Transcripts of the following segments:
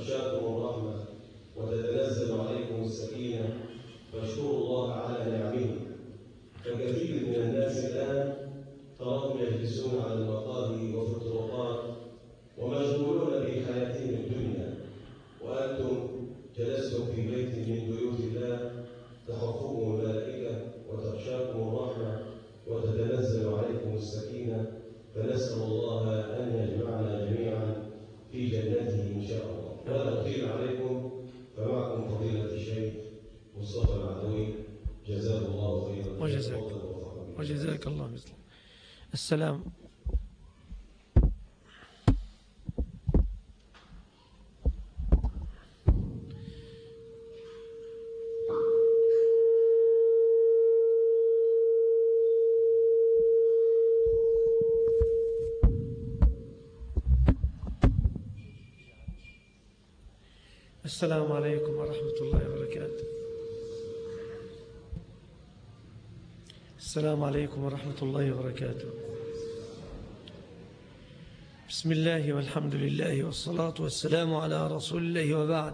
وتغشاكم الرحمة وتتنزل عليكم السكينة فاشكروا الله على نعمه. فكثير من الناس الآن تراهم يجلسون على المقاهي وفي الطرقات ومشغولون بحياتهم الدنيا، وأنتم جلستم في بيت من بيوت الله تحفكم الملائكة وتغشاكم الرحمة وتتنزل عليكم السكينة. فنسأل الله أن يجمعنا جميعا في جنته إن شاء الله. ولا أطيل عليكم، فمعكم فضيلة الشيخ مصطفى العدوي، جزاه الله خيرا. وجزاك الله مثله. السلام. السلام عليكم ورحمة الله وبركاته. السلام عليكم ورحمة الله وبركاته. بسم الله والحمد لله والصلاة والسلام على رسول الله، وبعد.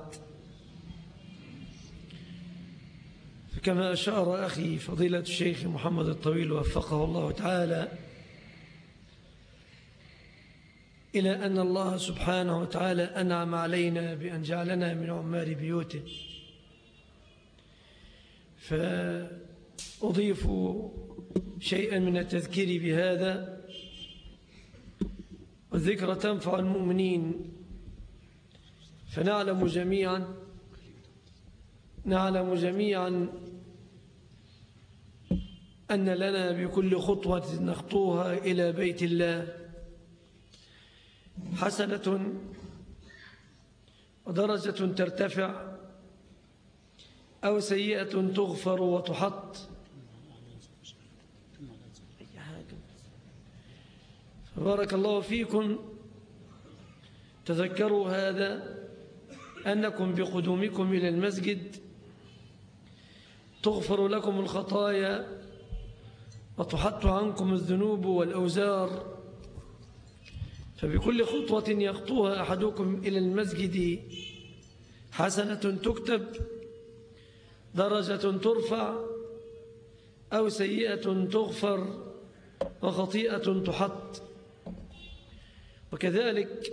فكما أشار أخي فضيلة الشيخ محمد الطويل وفقه الله تعالى إلى أن الله سبحانه وتعالى أنعم علينا بأن جعلنا من عمار بيوته، فأضيف شيئا من التذكير بهذا. والذكرى تنفع المؤمنين، فنعلم جميعا أن لنا بكل خطوة نخطوها إلى بيت الله حسنة ودرجة ترتفع أو سيئة تغفر وتحط. فبارك الله فيكم. تذكروا هذا، أنكم بقدومكم إلى المسجد تغفر لكم الخطايا وتحط عنكم الذنوب والأوزار. فبكل خطوة يخطوها أحدكم إلى المسجد حسنة تكتب، درجة ترفع، أو سيئة تغفر، وخطيئة تحط. وكذلك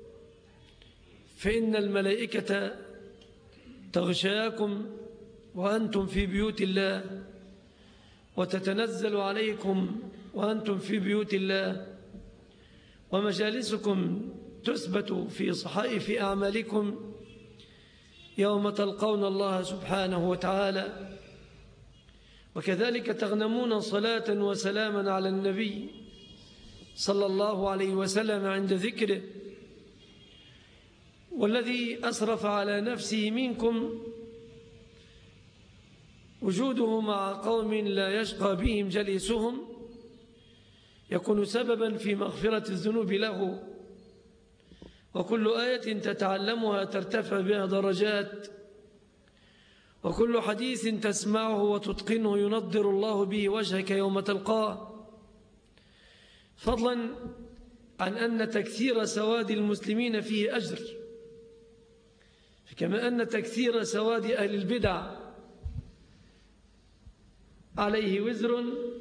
فإن الملائكة تغشاكم وأنتم في بيوت الله، وتتنزل عليكم وأنتم في بيوت الله، ومجالسكم تثبت في صحائف أعمالكم يوم تلقون الله سبحانه وتعالى. وكذلك تغنمون صلاة وسلاما على النبي صلى الله عليه وسلم عند ذكره. والذي أسرف على نفسه منكم وجوده مع قوم لا يشقى بهم جليسهم يكون سببا في مغفرة الذنوب له. وكل آية تتعلمها ترتفع بها درجات، وكل حديث تسمعه وتتقنه ينضر الله به وجهك يوم تلقاه. فضلا عن أن تكثير سواد المسلمين فيه أجر، كما أن تكثير سواد أهل البدع عليه وزر،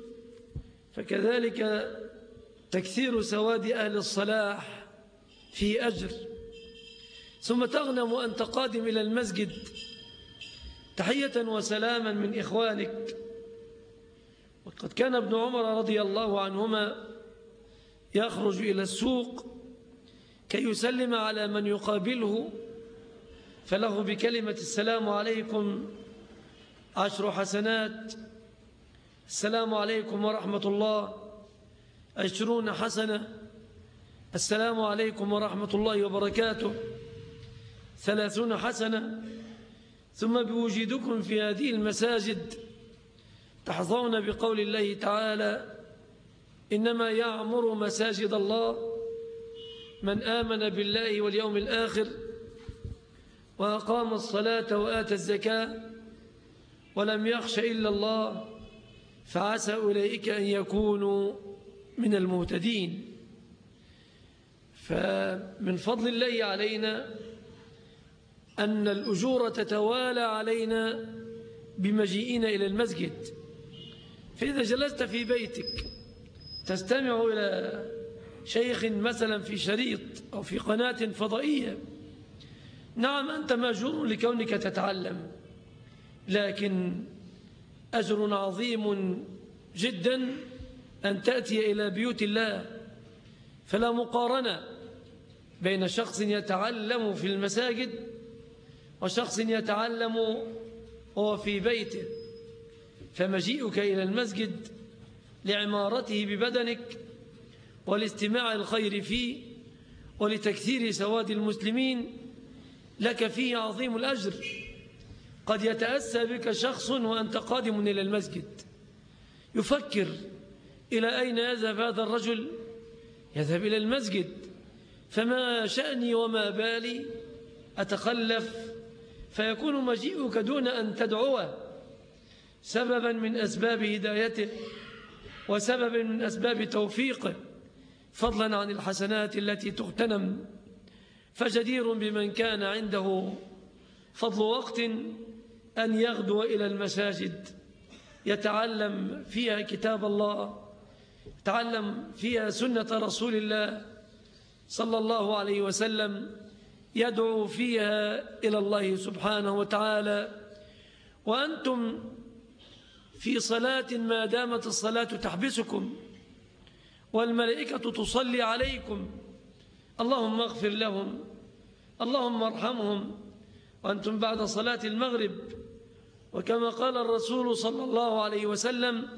فكذلك تكثير سواد أهل الصلاح في أجر. ثم تغنم أنت قادم إلى المسجد تحية وسلاما من إخوانك. وقد كان ابن عمر رضي الله عنهما يخرج إلى السوق كي يسلم على من يقابله، فله بكلمة السلام عليكم 10 حسنات، السلام عليكم ورحمة الله 20 حسنة، السلام عليكم ورحمة الله وبركاته 30 حسنة. ثم بوجودكم في هذه المساجد تحظون بقول الله تعالى: إنما يعمر مساجد الله من آمن بالله واليوم الآخر وأقام الصلاة وآتى الزكاة ولم يخش إلا الله فعسى أولئك أن يكونوا من المهتدين. فمن فضل الله علينا أن الأجور تتوالى علينا بمجيئنا إلى المسجد. فإذا جلست في بيتك تستمع إلى شيخ مثلا في شريط أو في قناة فضائية، نعم أنت مأجور لكونك تتعلم، لكن أجر عظيم جدا أن تأتي إلى بيوت الله. فلا مقارنة بين شخص يتعلم في المساجد وشخص يتعلم وهو في بيته. فمجيئك إلى المسجد لعمارته ببدنك ولاستماع الخير فيه ولتكثير سواد المسلمين لك فيه عظيم الأجر. قد يتأسى بك شخص وأنت قادم إلى المسجد يفكر إلى أين يذهب هذا الرجل؟ يذهب إلى المسجد، فما شأني وما بالي أتخلف؟ فيكون مجيئك دون أن تدعوه سببا من أسباب هدايته وسبب من أسباب توفيقه، فضلا عن الحسنات التي تغتنم. فجدير بمن كان عنده فضل وقت أن يغدو إلى المساجد يتعلم فيها كتاب الله، يتعلم فيها سنة رسول الله صلى الله عليه وسلم، يدعو فيها إلى الله سبحانه وتعالى. وأنتم في صلاة ما دامت الصلاة تحبسكم والملائكة تصلي عليكم، اللهم اغفر لهم، اللهم ارحمهم، وأنتم بعد صلاة المغرب. وكما قال الرسول صلى الله عليه وسلم: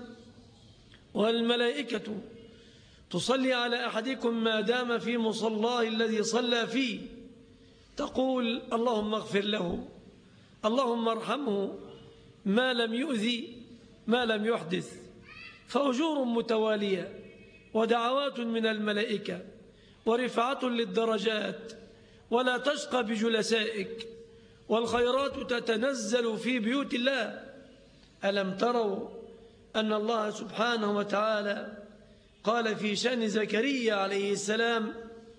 والملائكة تصلي على أحدكم ما دام في مصلاه الذي صلى فيه، تقول اللهم اغفر له، اللهم ارحمه، ما لم يؤذي، ما لم يحدث. فأجور متوالية ودعوات من الملائكة ورفعة للدرجات، ولا تشقى بجلسائك، والخيرات تتنزل في بيوت الله. ألم تروا أن الله سبحانه وتعالى قال في شأن زكريا عليه السلام: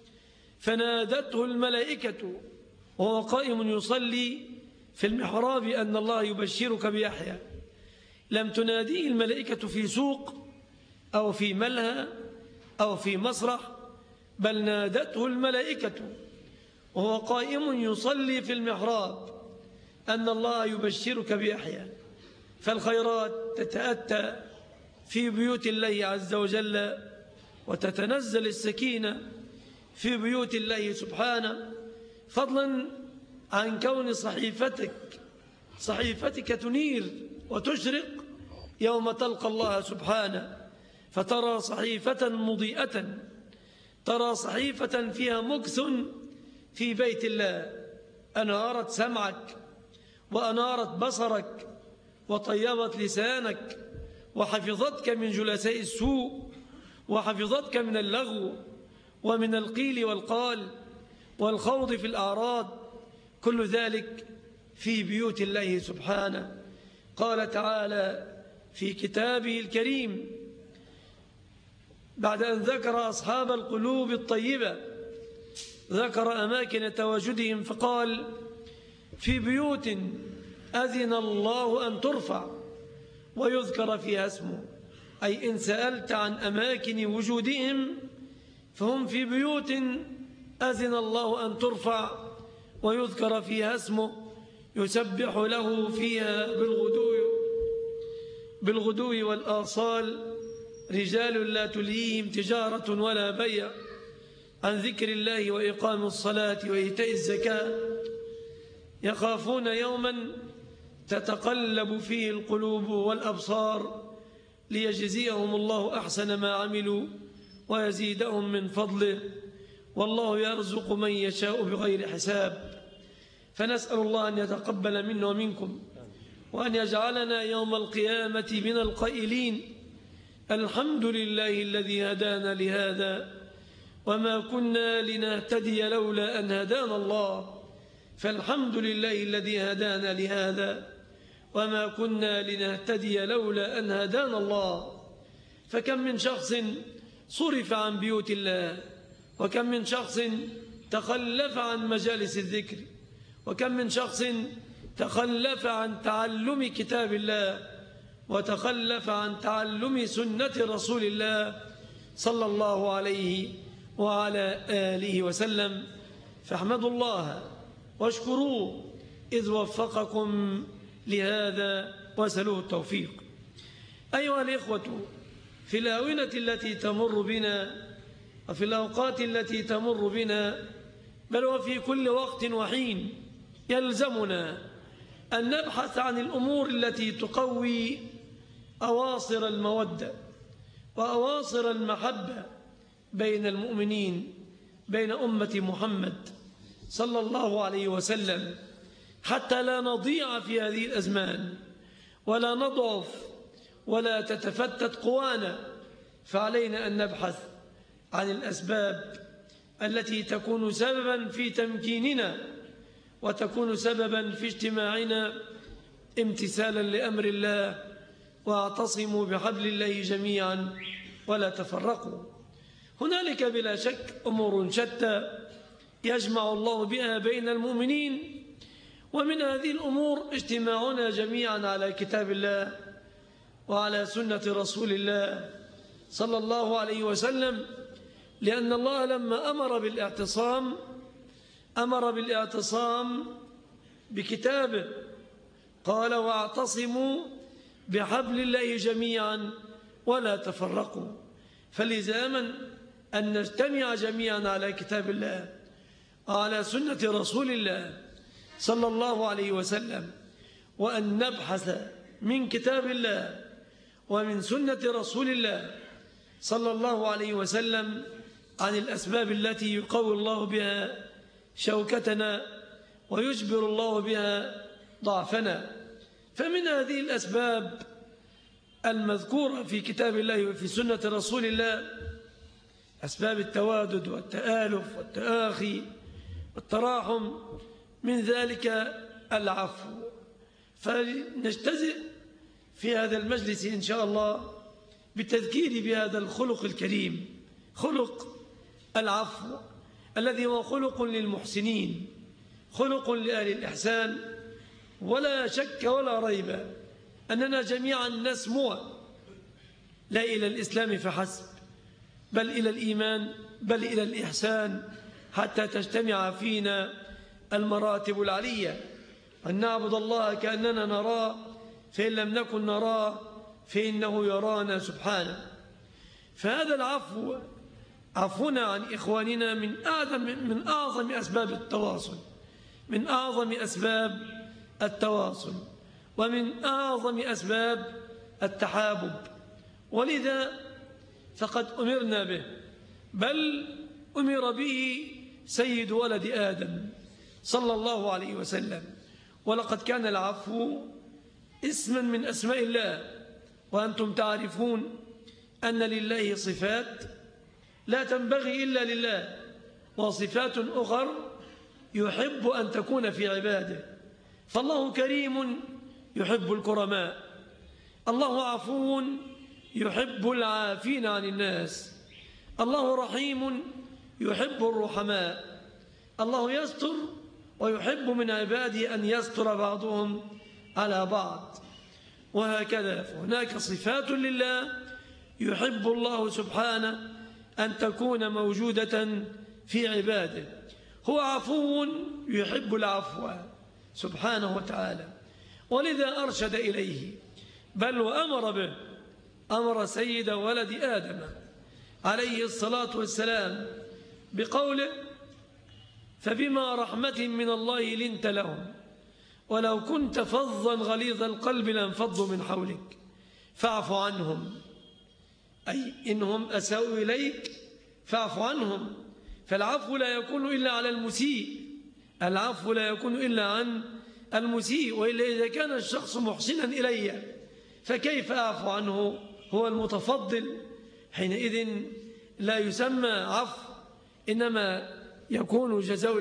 فنادته الملائكة وهو قائم يصلي في المحراب أن الله يبشرك بيحيى. لم تناديه الملائكة في سوق أو في ملهى أو في مسرح، بل نادته الملائكة وهو قائم يصلي في المحراب أن الله يبشرك بيحيى. فالخيرات تتأتى في بيوت الله عز وجل، وتتنزل السكينة في بيوت الله سبحانه، فضلا عن كون صحيفتك تنير وتشرق يوم تلقى الله سبحانه، فترى صحيفة مضيئة، ترى صحيفة فيها مكث في بيت الله، أنارت سمعك وأنارت بصرك وطيبت لسانك وحفظتك من جلساء السوء وحفظتك من اللغو ومن القيل والقال والخوض في الأعراض، كل ذلك في بيوت الله سبحانه. قال تعالى في كتابه الكريم بعد أن ذكر أصحاب القلوب الطيبة ذكر أماكن تواجدهم فقال: في بيوت أذن الله أن ترفع ويذكر فيها اسمه. أي إن سألت عن أماكن وجودهم فهم في بيوت أذن الله أن ترفع ويذكر فيها اسمه، يسبح له فيها بالغدو والآصال رجال لا تلهيهم تجارة ولا بيع عن ذكر الله وإقام الصلاة وإيتاء الزكاة، يخافون يوما تتقلب فيه القلوب والأبصار ليجزيهم الله أحسن ما عملوا ويزيدهم من فضله، والله يرزق من يشاء بغير حساب. فنسأل الله أن يتقبل منا ومنكم، وأن يجعلنا يوم القيامة من القائلين: الحمد لله الذي هدانا لهذا وما كنا لنهتدي لولا أن هدانا الله. فالحمد لله الذي هدانا لهذا وما كنا لنهتدي لولا أن هدانا الله. فكم من شخص صرف عن بيوت الله، وكم من شخص تخلف عن مجالس الذكر، وكم من شخص تخلف عن تعلم كتاب الله وتخلف عن تعلم سنة رسول الله صلى الله عليه وعلى آله وسلم. فاحمدوا الله واشكروه إذ وفقكم لهذا وسألوه التوفيق. أيها الإخوة، في الآونة التي تمر بنا وفي الأوقات التي تمر بنا بل وفي كل وقت وحين يلزمنا أن نبحث عن الأمور التي تقوي أواصر المودة وأواصر المحبة بين المؤمنين، بين أمة محمد صلى الله عليه وسلم، حتى لا نضيع في هذه الأزمان ولا نضعف ولا تتفتت قوانا. فعلينا أن نبحث عن الأسباب التي تكون سببا في تمكيننا وتكون سببا في اجتماعنا امتثالا لأمر الله. واعتصموا بحبل الله جميعا ولا تفرقوا. هنالك بلا شك أمور شتى يجمع الله بها بين المؤمنين، ومن هذه الأمور اجتماعنا جميعا على كتاب الله وعلى سنة رسول الله صلى الله عليه وسلم، لأن الله لما أمر بالاعتصام بكتابه قال واعتصموا بحبل الله جميعا ولا تفرقوا. فلزاما أن نجتمع جميعا على كتاب الله وعلى سنة رسول الله صلى الله عليه وسلم، وأن نبحث من كتاب الله ومن سنة رسول الله صلى الله عليه وسلم عن الأسباب التي يقوي الله بها شوكتنا ويجبر الله بها ضعفنا. فمن هذه الأسباب المذكورة في كتاب الله وفي سنة رسول الله أسباب التوادد والتآلف والتآخي والتراحم، من ذلك العفو. فنجتزئ في هذا المجلس إن شاء الله بالتذكير بهذا الخلق الكريم، خلق العفو الذي هو خلق للمحسنين، خلق لأهل الإحسان. ولا شك ولا ريب أننا جميعا نسمو لا إلى الإسلام فحسب، بل إلى الإيمان، بل إلى الإحسان، حتى تجتمع فينا المراتب العلية، أن نعبد الله كأننا نراه، فإن لم نكن نراه فإنه يرانا سبحانه. فهذا العفو، عفونا عن إخواننا، من أعظم أسباب التواصل، من أعظم أسباب التواصل، ومن أعظم أسباب التحابب. ولذا فقد أمرنا به، بل أمر به سيد ولد آدم صلى الله عليه وسلم. ولقد كان العفو اسما من أسماء الله، وأنتم تعرفون أن لله صفات لا تنبغي إلا لله، وصفات أخر يحب أن تكون في عباده. فالله كريم يحب الكرماء، الله عفو يحب العافين عن الناس، الله رحيم يحب الرحماء، الله يستر ويحب من عباده أن يستر بعضهم على بعض. وهكذا فهناك صفات لله يحب الله سبحانه أن تكون موجودة في عباده. هو عفو يحب العفو سبحانه وتعالى، ولذا أرشد إليه، بل وأمر به، أمر سيد ولد آدم عليه الصلاة والسلام بقوله فبما رحمة من الله لنت لهم ولو كنت فظا غليظ القلب لانفضوا من حولك فاعف عنهم، أي إنهم أساءوا إليك فاعف عنهم. فالعفو لا يكون إلا على المسيء، العفو لا يكون إلا عن المسيء، وإلا إذا كان الشخص محسنا إلي فكيف أعفو عنه؟ هو المتفضل، حينئذ لا يسمى عفو، إنما يكون جزاء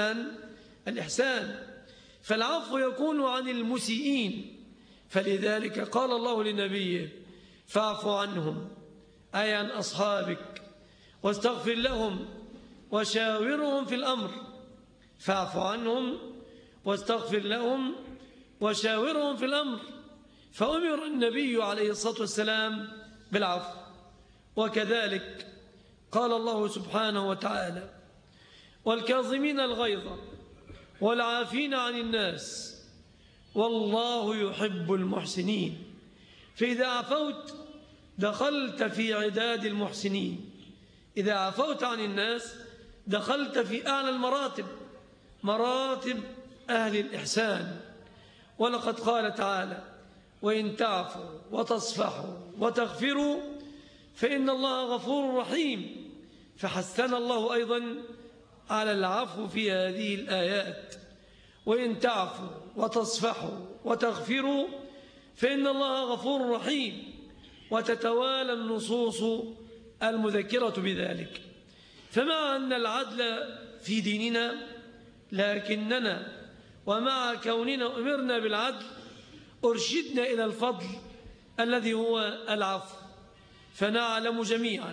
الإحسان. فالعفو يكون عن المسيئين، فلذلك قال الله لنبيه فاعف عنهم، أي عن أصحابك، واستغفر لهم وشاورهم في الأمر. فاعف عنهم واستغفر لهم وشاورهم في الأمر. فأمر النبي عليه الصلاة والسلام بالعفو. وكذلك قال الله سبحانه وتعالى: والكاظمين الغيظ والعافين عن الناس والله يحب المحسنين. فإذا عفوت دخلت في عداد المحسنين. إذا عفوت عن الناس دخلت في أعلى المراتب، مراتب أهل الإحسان. ولقد قال تعالى: وإن تعفوا وتصفحوا وتغفروا فإن الله غفور رحيم. فحثنا الله أيضا على العفو في هذه الآيات: وإن تعفوا وتصفحوا وتغفروا فإن الله غفور رحيم. وتتوالى النصوص المذكرة بذلك. فمع أن العدل في ديننا، لكننا ومع كوننا أمرنا بالعدل أرشدنا إلى الفضل الذي هو العفو. فنعلم جميعا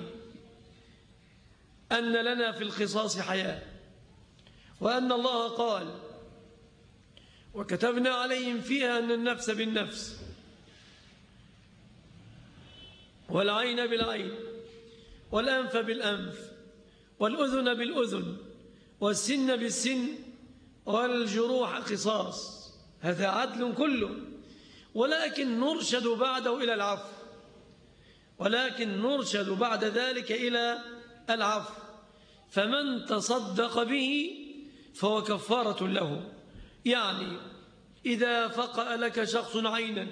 أن لنا في القصاص حياة، وأن الله قال: وكتبنا عليهم فيها أن النفس بالنفس والعين بالعين والأنف بالأنف والأذن بالأذن والسن بالسن والجروح قصاص. هذا عدل كله، ولكن نرشد بعده إلى العفو، ولكن نرشد بعد ذلك إلى العفو. فمن تصدق به فهو كفارة له. يعني إذا فقأ لك شخص عينا،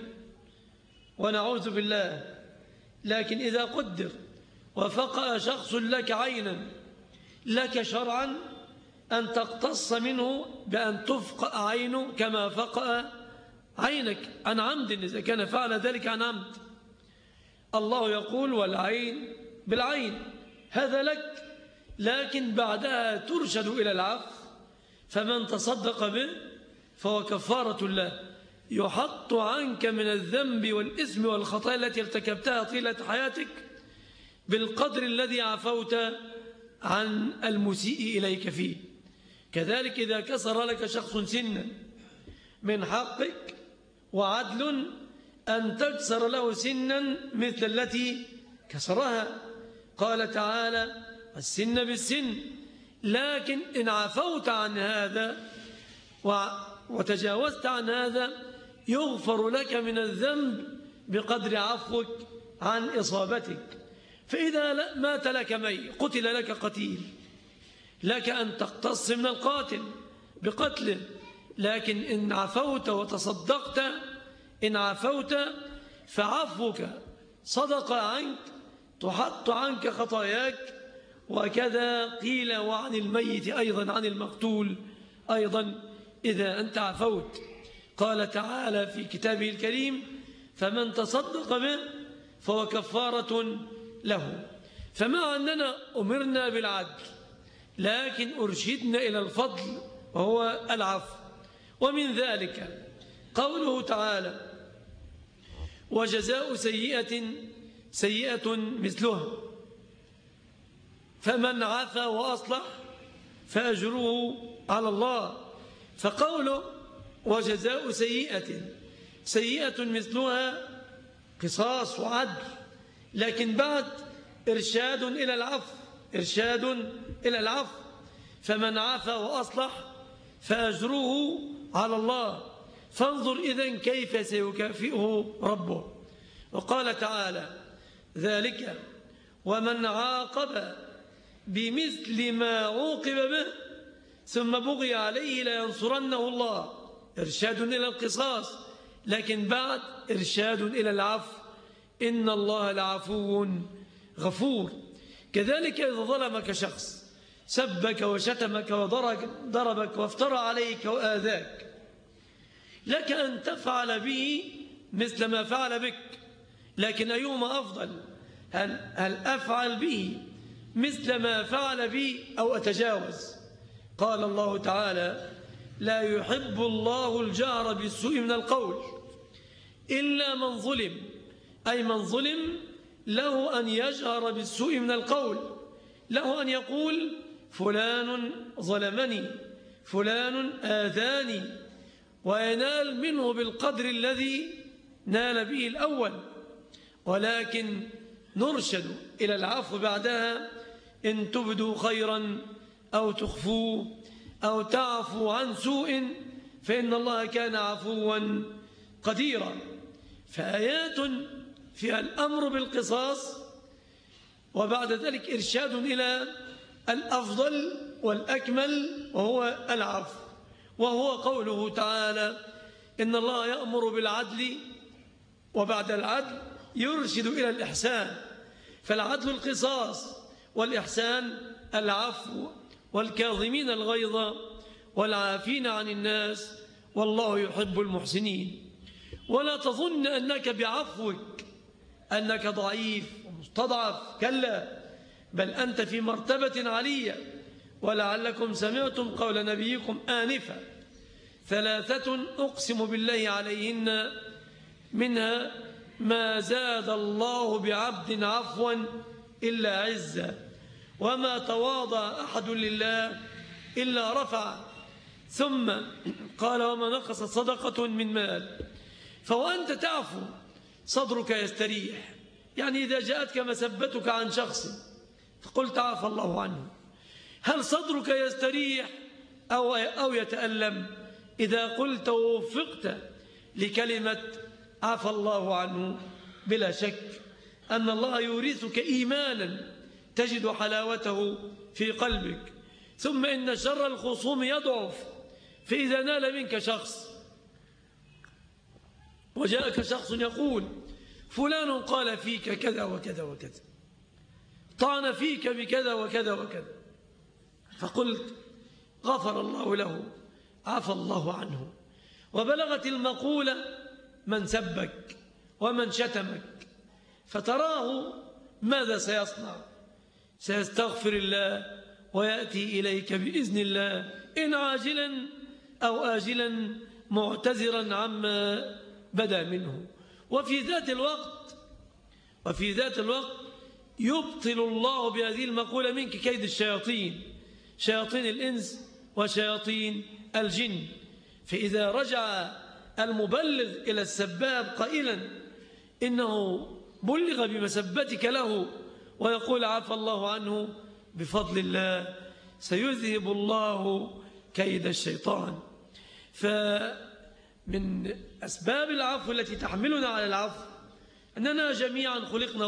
ونعوذ بالله، لكن إذا قدر وفقأ شخص لك عينا، لك شرعا أن تقتص منه بأن تفقأ عينه كما فقأ عينك عن عمد، إذا كان فعل ذلك عن عمد. الله يقول: والعين بالعين، هذا لك، لكن بعدها ترشد إلى العفو. فمن تصدق به فهو كفارة له، يحط عنك من الذنب والإثم والخطايا التي ارتكبتها طيلة حياتك بالقدر الذي عفوت عن المسيء إليك فيه. كذلك إذا كسر لك شخص سنا، من حقك وعدل أن تكسر له سنا مثل التي كسرها. قال تعالى: السن بالسن. لكن إن عفوت عن هذا وتجاوزت عن هذا يغفر لك من الذنب بقدر عفوك عن إصابتك. فإذا مات لك ميت، قتل لك قتيل، لك أن تقتص من القاتل بقتله. لكن إن عفوت وتصدقت، إن عفوت فعفوك صدق عنك، تحط عنك خطاياك. وكذا قيل وعن الميت أيضا، عن المقتول أيضا إذا أنت عفوت. قال تعالى في كتابه الكريم: فمن تصدق به فهو كفارة له. فمع أننا أمرنا بالعدل، لكن أرشدنا إلى الفضل وهو العفو. ومن ذلك قوله تعالى: وجزاء سيئة سيئة مثلها فمن عفا وأصلح فأجره على الله. فقوله وجزاء سيئة سيئة مثلها قصاص وعدل، لكن بعد إرشاد إلى العفو، إرشاد إلى العفو. فمن عفا وأصلح فأجره على الله. فانظر إذن كيف سيكافئه ربه. وقال تعالى: ذلك ومن عاقب بمثل ما عوقب به ثم بغي عليه لينصرنه الله. إرشاد إلى القصاص، لكن بعد إرشاد إلى العفو. إن الله لعفو غفور. كذلك إذا ظلمك شخص، سبك وشتمك وضربك وافترى عليك وآذاك، لك أن تفعل به مثل ما فعل بك. لكن أيهما أفضل؟ هل أفعل به مثل ما فعل بي أو أتجاوز؟ قال الله تعالى: لا يحب الله الجهر بالسوء من القول إلا من ظلم. أي من ظلم له أن يجهر بالسوء من القول، له أن يقول: فلان ظلمني، فلان آذاني، وينال منه بالقدر الذي نال به الأول، ولكن نرشد إلى العفو بعدها إن تبدوا خيرا أو تخفوه أو تعفوا عن سوء فإن الله كان عفوا قديرا. فآيات فيها الأمر بالقصاص، وبعد ذلك إرشاد إلى الأفضل والأكمل وهو العفو، وهو قوله تعالى إن الله يأمر بالعدل، وبعد العدل يرشد إلى الإحسان. فالعدل القصاص، والإحسان العفو، والكاظمين الغيظ والعافين عن الناس والله يحب المحسنين. ولا تظن أنك بعفوك أنك ضعيف ومستضعف، كلا، بل أنت في مرتبة عالية. ولعلكم سمعتم قول نبيكم آنفا: 3 أقسم بالله عليهن منها ما زاد الله بعبد عفوا إلا عزا، وما تواضع أحد لله إلا رفع. ثم قال: وما نقص صدقة من مال. فوأنت تعفو صدرك يستريح، يعني إذا جاءتك مسبتك عن شخص فقلت عفى الله عنه، هل صدرك يستريح أو يتألم؟ إذا قلت ووفقت لكلمة عفى الله عنه، بلا شك أن الله يورثك إيمانا تجد حلاوته في قلبك. ثم إن شر الخصوم يضعف، فإذا نال منك شخص وجاءك شخص يقول فلان قال فيك كذا وكذا وكذا، طعن فيك بكذا وكذا وكذا، فقلت غفر الله له، عفى الله عنه، وبلغت المقولة من سبك ومن شتمك، فتراه ماذا سيصنع؟ سيستغفر الله ويأتي إليك بإذن الله، إن عاجلا أو آجلا، معتذرا عما بدا منه. وفي ذات الوقت يبطل الله بهذه المقولة منك كيد الشياطين، شياطين الإنس وشياطين الجن. فإذا رجع المبلغ إلى السباب قائلا إنه بلغ بمسبتك له ويقول عفى الله عنه، بفضل الله سيذهب الله كيد الشيطان. فمن أسباب العفو التي تحملنا على العفو أننا جميعا خلقنا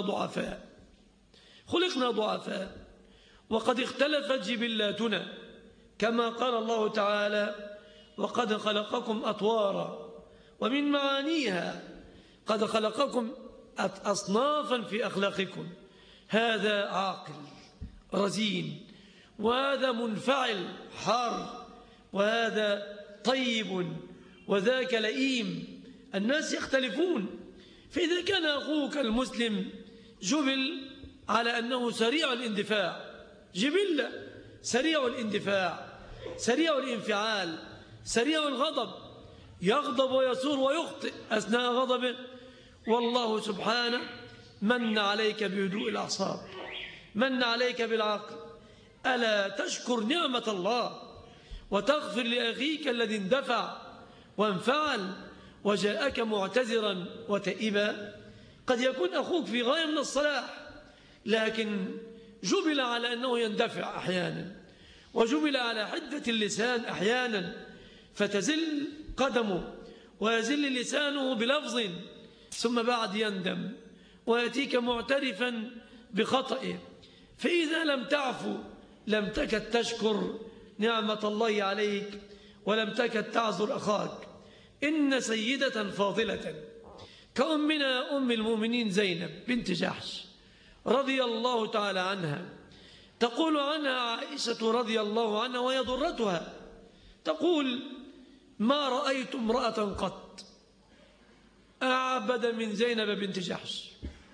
ضعفاء، وقد اختلفت جبلاتنا، كما قال الله تعالى وقد خلقكم أطوارا، ومن معانيها قد خلقكم أصنافا في أخلاقكم، هذا عاقل رزين، وهذا منفعل حار، وهذا طيب، وذاك لئيم. الناس يختلفون. فإذا كان أخوك المسلم جبل على أنه سريع الاندفاع، جبلة سريع الاندفاع، سريع الانفعال، سريع الغضب، يغضب ويثور ويخطئ أثناء غضبه، والله سبحانه من عليك بهدوء الأعصاب، من عليك بالعقل. ألا تشكر نعمة الله وتغفر لأخيك الذي اندفع وانفعل وجاءك معتذرا وتائبا؟ قد يكون أخوك في غاية من الصلاح، لكن جبل على أنه يندفع أحيانا، وجبل على حدة اللسان أحيانا، فتزل قدمه ويزل لسانه بلفظ، ثم بعد يندم ويأتيك معترفا بخطئه. فإذا لم تعفو لم تكد تشكر نعمة الله عليك، ولم تكد تعذر أخاك. إن سيدة فاضلة كأمنا أم المؤمنين زينب بنت جحش رضي الله تعالى عنها، تقول عنها عائشة رضي الله عنها وهي ضرتها، تقول ما رأيت امرأة قط أعبد من زينب بنت جحش،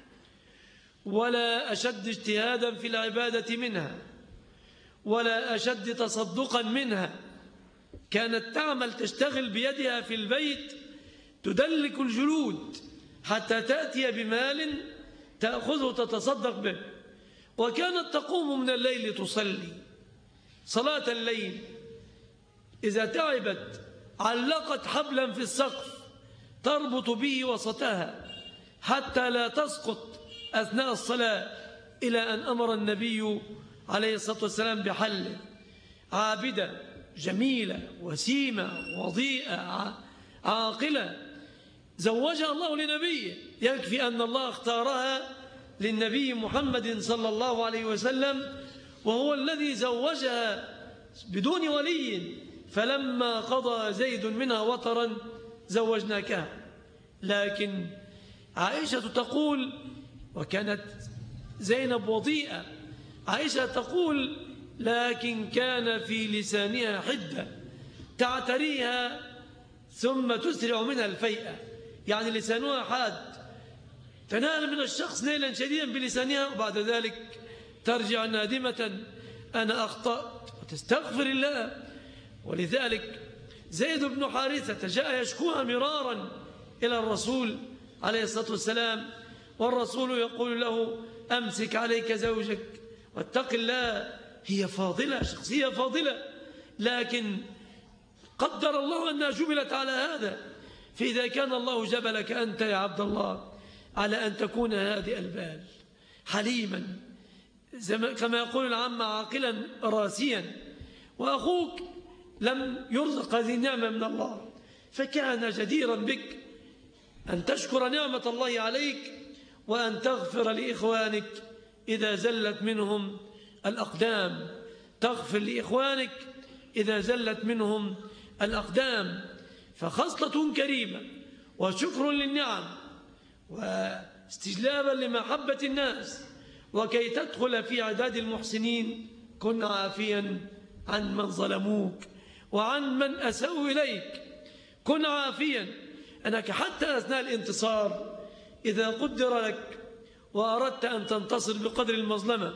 ولا أشد اجتهادا في العبادة منها، ولا أشد تصدقا منها. كانت تعمل تشتغل بيدها في البيت، تدلك الجلود حتى تأتي بمال تأخذه تتصدق به، وكانت تقوم من الليل تصلي صلاة الليل. إذا تعبت علقت حبلا في السقف تربط به وسطها حتى لا تسقط أثناء الصلاة، إلى أن أمر النبي عليه الصلاة والسلام بحله. عابدة جميلة وسيمة وضيئة عاقلة زوجها الله لنبيه، يكفي أن الله اختارها للنبي محمد صلى الله عليه وسلم، وهو الذي زوجها بدون ولي. فلما قضى زيد منها وطرا زوجناكها. لكن عائشة تقول، وكانت زينب وضيئة، عائشة تقول: لكن كان في لسانها حدة تعتريها ثم تسرع منها الفيئة، يعني لسانها حاد، تنال من الشخص نيلا شديدا بلسانها، وبعد ذلك ترجع نادمة: أنا أخطأت، وتستغفر الله. ولذلك زيد بن حارثة جاء يشكوها مرارا إلى الرسول عليه الصلاة والسلام، والرسول يقول له: أمسك عليك زوجك واتق الله. هي فاضلة، شخصية فاضلة، لكن قدر الله أنها جبلت على هذا. فإذا كان الله جبلك أنت يا عبد الله على أن تكون هادئ البال حليما، كما يقول العامة عاقلا راسيا، وأخوك لم يرزق هذه النعمة من الله، فكان جديرا بك أن تشكر نعمة الله عليك، وأن تغفر لإخوانك إذا زلت منهم الأقدام. تغفر لإخوانك إذا زلت منهم الأقدام. فخصلة كريمة وشكر للنعم واستجلابا لمحبة الناس، وكي تدخل في عداد المحسنين كن عافيا عن من ظلموك وعن من أساءوا إليك. كن عافيا أنك حتى أثناء الانتصار إذا قدر لك وأردت أن تنتصر بقدر المظلمة،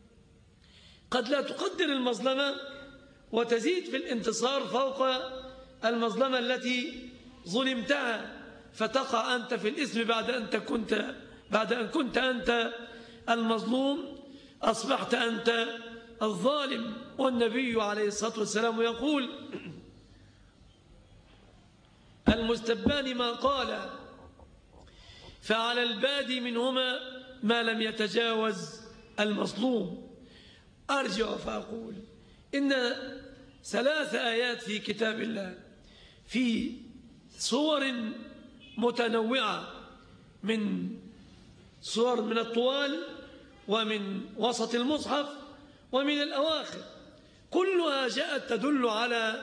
قد لا تقدر المظلمة وتزيد في الانتصار فوق المظلمة التي ظلمتها، فتقع أنت في الإثم بعد أن كنت أنت المظلوم، أصبحت أنت الظالم. والنبي عليه الصلاة والسلام يقول: المستبان ما قال، فعلى البادي منهما ما لم يتجاوز المظلوم. أرجع فأقول إن 3 آيات في كتاب الله في صور متنوعة، من صور من الطوال ومن وسط المصحف ومن الأواخر، كلها جاءت تدل على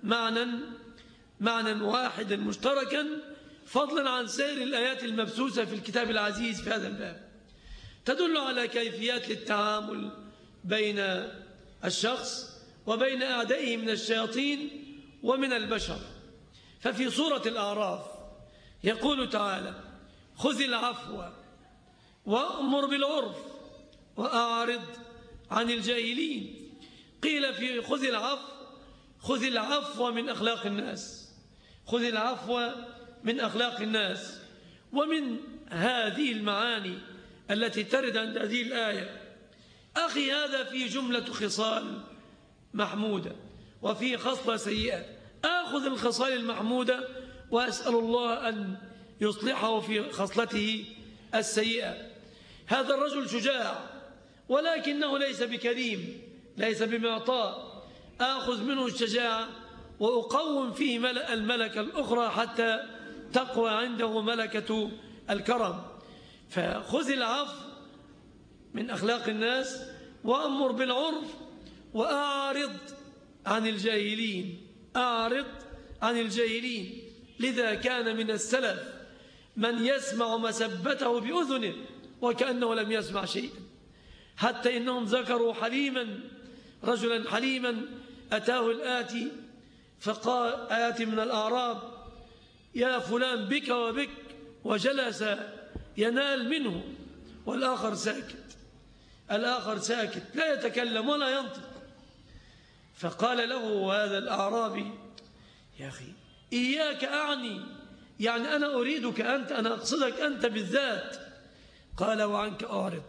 معنى واحد مشتركا، فضلا عن سائر الآيات المبثوثة في الكتاب العزيز في هذا الباب. تدل على كيفيات للتعامل بين الشخص وبين أعدائه من الشياطين ومن البشر. ففي سورة الأعراف يقول تعالى: خذ العفو وأمر بالعرف وأعرض عن الجاهلين. قيل في خذ العفو من أخلاق الناس، خذ العفو من أخلاق الناس. ومن هذه المعاني التي ترد عند هذه الآية: أخي هذا في جملة خصال محمودة وفي خصلة سيئة، آخذ الخصال المحمودة وأسأل الله أن يصلحه في خصلته السيئة. هذا الرجل شجاع ولكنه ليس بكريم، ليس بمعطاء، آخذ منه الشجاعة وأقوم فيه الملكة الأخرى حتى تقوى عنده ملكة الكرم. فخذ العفو من أخلاق الناس وأمر بالعرف وأعرض عن الجاهلين، أعرض عن الجاهلين. لذا كان من السلف من يسمع مسبته بأذنه وكأنه لم يسمع شيئا، حتى إنهم ذكروا حليما، رجلا حليما أتاه الآتي فقال آتي من الأعراب: يا فلان بك وبك، وجلس ينال منه، والآخر ساكت، الآخر ساكت لا يتكلم ولا ينطق. فقال له هذا الأعرابي: يا أخي إياك أعني، يعني أنا أريدك أنت، أنا أقصدك أنت بالذات. قال: وعنك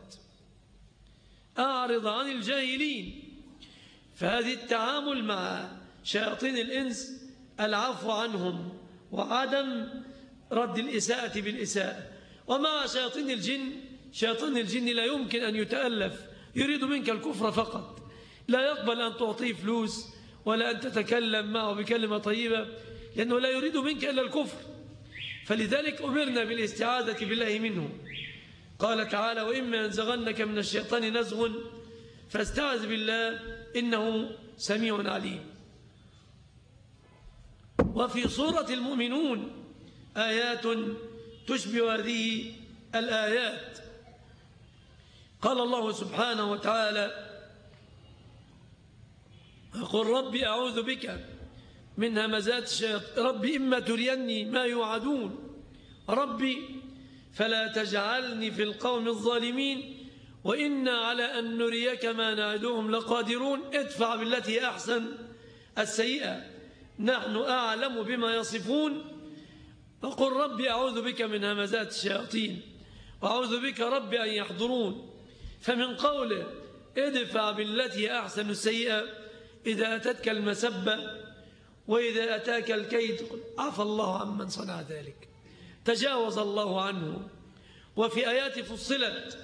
أعرض عن الجاهلين. فهذه التعامل مع شياطين الإنس العفو عنهم وعدم رد الإساءة بالإساءة. ومع شياطين الجن لا يمكن أن يتألف، يريد منك الكفر فقط، لا يقبل أن تعطيه فلوس ولا أن تتكلم معه بكلمة طيبة، لأنه لا يريد منك إلا الكفر. فلذلك أمرنا بالاستعاذة بالله منه. قال تعالى: وإما ينزغنك من الشيطان نزغ فاستعذ بالله إنه سميع عليم. وفي سورة المؤمنون آيات تشبه هذه الآيات. قال الله سبحانه وتعالى: قل ربي أعوذ بك من همزات الشياطين، ربي إما تريني ما يوعدون، ربي فلا تجعلني في القوم الظالمين، وإنا على أن نريك ما نعدهم لقادرون، ادفع بالتي أحسن السيئة نحن أعلم بما يصفون، فقل ربي أعوذ بك من همزات الشياطين وأعوذ بك ربي أن يحضرون. فمن قوله ادفع بالتي أحسن السيئة إذا أتتك المسبة وإذا أتاك الكيد عفى الله عمن صنع ذلك، تجاوز الله عنه. وفي آيات فصلت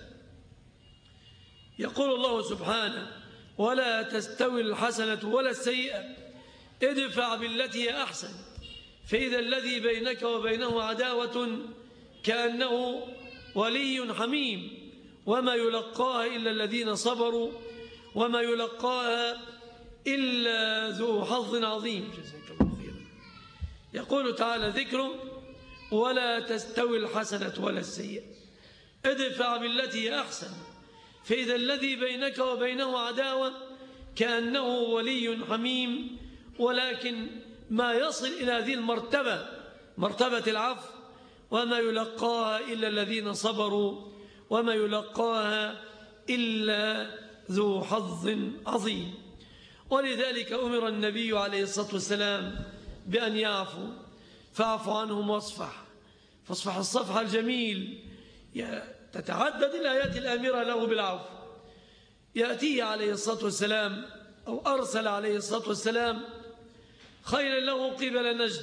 يقول الله سبحانه: ولا تستوي الحسنة ولا السيئة ادفع بالتي هي أحسن فإذا الذي بينك وبينه عداوة كأنه ولي حميم وما يلقاها إلا الذين صبروا وما يلقاها إلا ذو حظ عظيم. جزاك الله خيرا. يقول تعالى ذكره: ولا تستوي الحسنة ولا السيئة ادفع بالتي هي أحسن فإذا الذي بينك وبينه عداوة كأنه ولي حميم. ولكن ما يصل إلى هذه المرتبة، مرتبة العفو، وما يلقاها إلا الذين صبروا وما يلقاها إلا ذو حظ عظيم. ولذلك أمر النبي عليه الصلاة والسلام بأن يعفو، فاعف عنهم واصفح، فاصفح الصفح الجميل. تتعدد الآيات الآمرة له بالعفو. يأتيه عليه الصلاة والسلام أو أرسل عليه الصلاة والسلام خيلا له قبل نجد،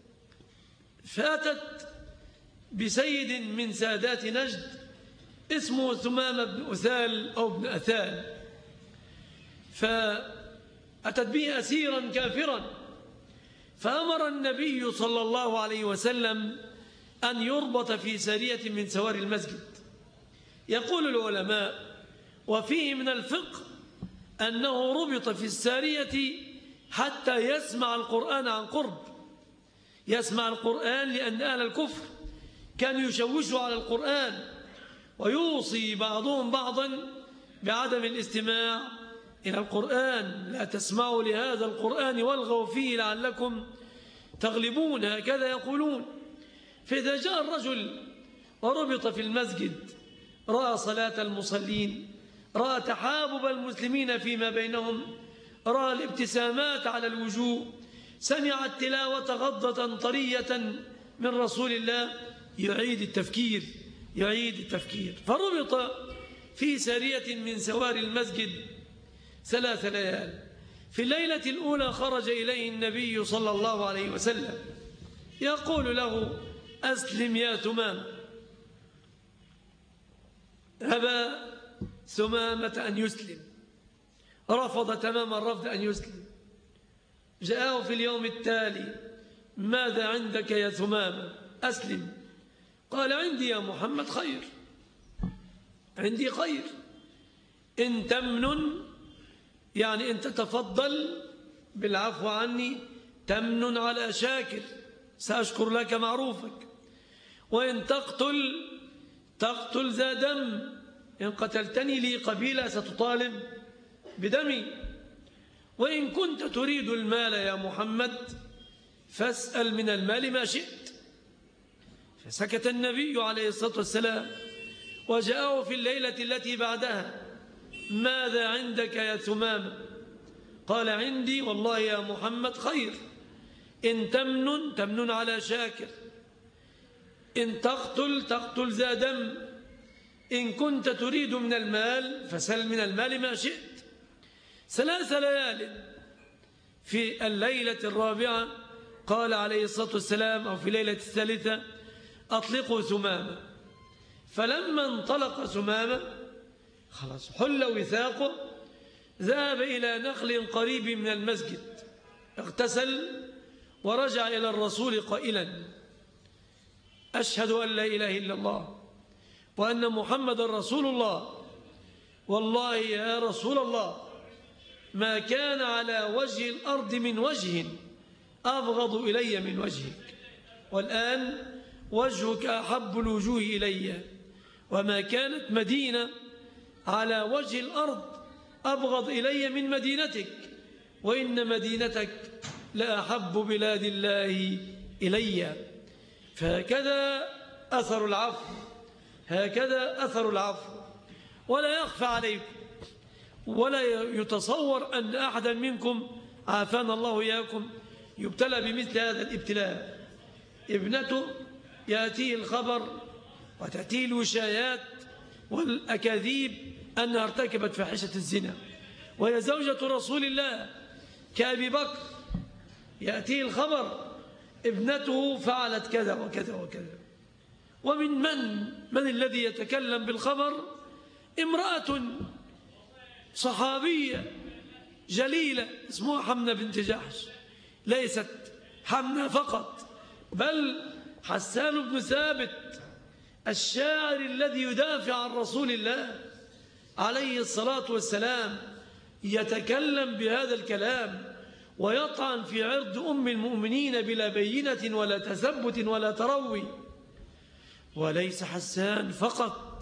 فأتت بسيد من سادات نجد اسمه ثمامة بن أثال أو ابن أثال، فأتت به أسيرا كافرا، فأمر النبي صلى الله عليه وسلم أن يربط في سارية من سواري المسجد. يقول العلماء: وفيه من الفقه أنه ربط في السارية حتى يسمع القرآن عن قرب، يسمع القرآن، لأن أهل الكفر كانوا يشوشوا على القرآن ويوصي بعضهم بعضا بعدم الاستماع إلى القرآن، لا تسمعوا لهذا القرآن والغوا فيه لعلكم تغلبون، هكذا يقولون. فإذا جاء الرجل وربط في المسجد رأى صلاة المصلين، رأى تحابب المسلمين فيما بينهم، رأى الابتسامات على الوجوه، سمع التلاوة غضة طرية من رسول الله، يعيد التفكير. فربط في سارية من سواري المسجد 3 ليال. في الليلة الأولى خرج إليه النبي صلى الله عليه وسلم يقول له: أسلم يا ثمامة. أبى ثمامة أن يسلم، رفض تمام الرفض أن يسلم. جاءه في اليوم التالي: ماذا عندك يا ثمامة؟ أسلم. قال: عندي يا محمد خير، عندي خير، إن تمنن يعني إن تتفضل بالعفو عني تمنن على شاكر سأشكر لك معروفك، وإن تقتل ذا دم، إن قتلتني لي قبيلة ستطالب بدمي، وإن كنت تريد المال يا محمد فاسأل من المال ما شئت. فسكت النبي عليه الصلاة والسلام، وجاءه في الليلة التي بعدها: ماذا عندك يا ثمامة؟ قال: عندي والله يا محمد خير، إن تمنن على شاكر، إن تقتل ذا دم، إن كنت تريد من المال فسل من المال ما شئت. 3 ليال. في الليلة الرابعة قال عليه الصلاة والسلام أو في ليلة الثالثة أطلقوا ثمامة. فلما انطلق ثمامة خلاص حل وثاقه ذهب إلى نخل قريب من المسجد، اغتسل ورجع إلى الرسول قائلا أشهد أن لا إله إلا الله وأن محمد رسول الله، والله يا رسول الله ما كان على وجه الأرض من وجه أبغض إلي من وجهك، والآن وجهك أحب الوجوه إلي، وما كانت مدينة على وجه الأرض أبغض إلي من مدينتك، وإن مدينتك لأحب بلاد الله إلي. فهكذا أثر العفو، هكذا أثر العفو. ولا يخفى عليكم ولا يتصور أن أحدا منكم عافانا الله إياكم يبتلى بمثل هذا الابتلاء. ابنته يأتيه الخبر وتأتيه الوشايات والأكاذيب أنها ارتكبت فاحشة الزنا، وهي زوجة رسول الله كأبي بكر، يأتيه الخبر ابنته فعلت كذا وكذا وكذا. ومن من الذي يتكلم بالخبر؟ امرأة صحابية جليلة اسمها حمنة بنت جحش، ليست حمنة فقط بل حسان بن ثابت الشاعر الذي يدافع عن رسول الله عليه الصلاة والسلام يتكلم بهذا الكلام ويطعن في عرض أم المؤمنين بلا بينة ولا تثبت ولا تروي. وليس حسان فقط،